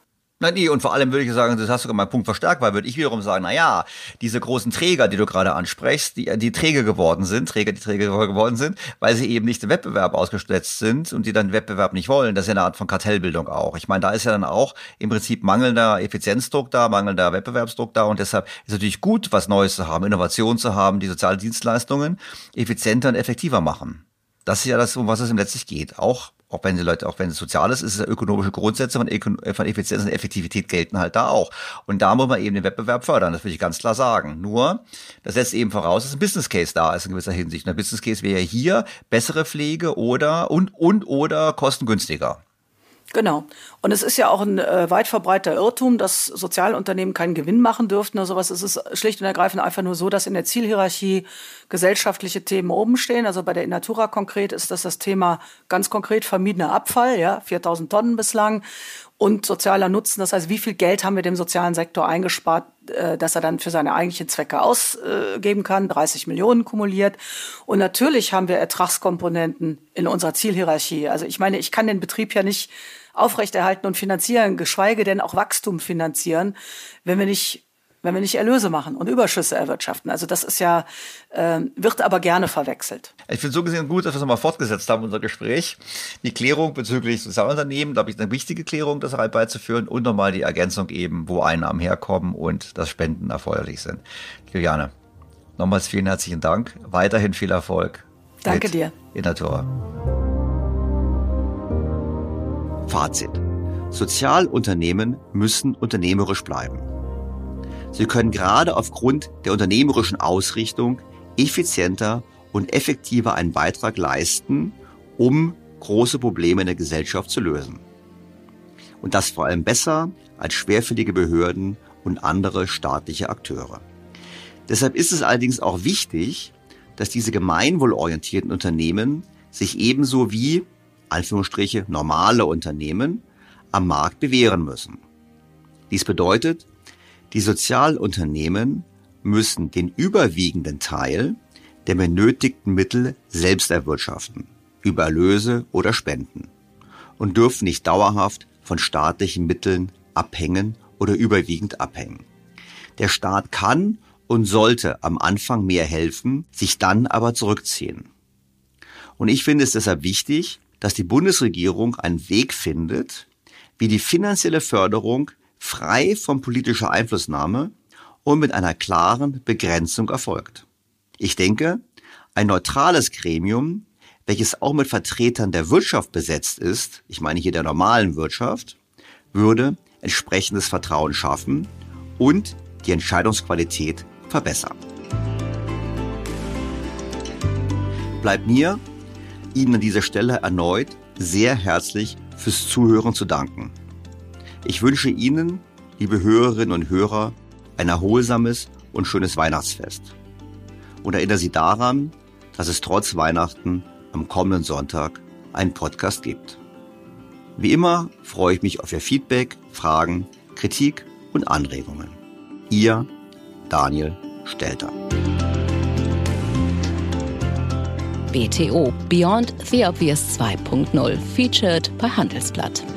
S2: Nee, und vor allem würde ich sagen, das hast du sogar meinen Punkt verstärkt, weil würde ich wiederum sagen, diese großen Träger, die du gerade ansprichst, die träge geworden sind, weil sie eben nicht dem Wettbewerb ausgesetzt sind und die dann den Wettbewerb nicht wollen, das ist ja eine Art von Kartellbildung auch. Ich meine, da ist ja dann auch im Prinzip mangelnder Effizienzdruck da, mangelnder Wettbewerbsdruck da und deshalb ist es natürlich gut, was Neues zu haben, Innovation zu haben, die sozialen Dienstleistungen effizienter und effektiver machen. Das ist ja das, um was es im letztlich geht. Auch wenn es sozial ist, ist es ja ökonomische Grundsätze von Effizienz und Effektivität gelten halt da auch. Und da muss man eben den Wettbewerb fördern, das will ich ganz klar sagen. Nur, das setzt eben voraus, dass ein Business Case da ist in gewisser Hinsicht. Und der Business Case wäre ja hier bessere Pflege oder kostengünstiger.
S6: Genau. Und es ist ja auch ein weit verbreiteter Irrtum, dass Sozialunternehmen keinen Gewinn machen dürften oder sowas. Es ist schlicht und ergreifend einfach nur so, dass in der Zielhierarchie gesellschaftliche Themen oben stehen. Also bei der Innatura konkret ist das Thema ganz konkret vermiedener Abfall, 4.000 Tonnen bislang. Und sozialer Nutzen, das heißt, wie viel Geld haben wir dem sozialen Sektor eingespart, dass er dann für seine eigentlichen Zwecke ausgeben kann, 30 Millionen kumuliert. Und natürlich haben wir Ertragskomponenten in unserer Zielhierarchie. Also ich meine, ich kann den Betrieb ja nicht aufrechterhalten und finanzieren, geschweige denn auch Wachstum finanzieren, wenn wir nicht Erlöse machen und Überschüsse erwirtschaften. Also das ist ja, wird aber gerne verwechselt.
S2: Ich finde so gesehen gut, dass wir es nochmal fortgesetzt haben, unser Gespräch. Die Klärung bezüglich Sozialunternehmen, glaube ich, eine wichtige Klärung, das beizuführen und nochmal die Ergänzung eben, wo Einnahmen herkommen und dass Spenden erforderlich sind. Juliane, nochmals vielen herzlichen Dank. Weiterhin viel Erfolg.
S6: Danke dir.
S2: Innatura. Fazit. Sozialunternehmen müssen unternehmerisch bleiben. Sie können gerade aufgrund der unternehmerischen Ausrichtung effizienter und effektiver einen Beitrag leisten, um große Probleme in der Gesellschaft zu lösen. Und das vor allem besser als schwerfällige Behörden und andere staatliche Akteure. Deshalb ist es allerdings auch wichtig, dass diese gemeinwohlorientierten Unternehmen sich ebenso wie, Anführungsstriche, normale Unternehmen am Markt bewähren müssen. Dies bedeutet, die Sozialunternehmen müssen den überwiegenden Teil der benötigten Mittel selbst erwirtschaften, über Erlöse oder Spenden, und dürfen nicht dauerhaft von staatlichen Mitteln abhängen oder überwiegend abhängen. Der Staat kann und sollte am Anfang mehr helfen, sich dann aber zurückziehen. Und ich finde es deshalb wichtig, dass die Bundesregierung einen Weg findet, wie die finanzielle Förderung frei von politischer Einflussnahme und mit einer klaren Begrenzung erfolgt. Ich denke, ein neutrales Gremium, welches auch mit Vertretern der Wirtschaft besetzt ist, ich meine hier der normalen Wirtschaft, würde entsprechendes Vertrauen schaffen und die Entscheidungsqualität verbessern. Bleibt mir, Ihnen an dieser Stelle erneut sehr herzlich fürs Zuhören zu danken. Ich wünsche Ihnen, liebe Hörerinnen und Hörer, ein erholsames und schönes Weihnachtsfest. Und erinnere Sie daran, dass es trotz Weihnachten am kommenden Sonntag einen Podcast gibt. Wie immer freue ich mich auf Ihr Feedback, Fragen, Kritik und Anregungen. Ihr Daniel Stelter.
S1: BTO Beyond the Obvious 2.0 featured bei Handelsblatt.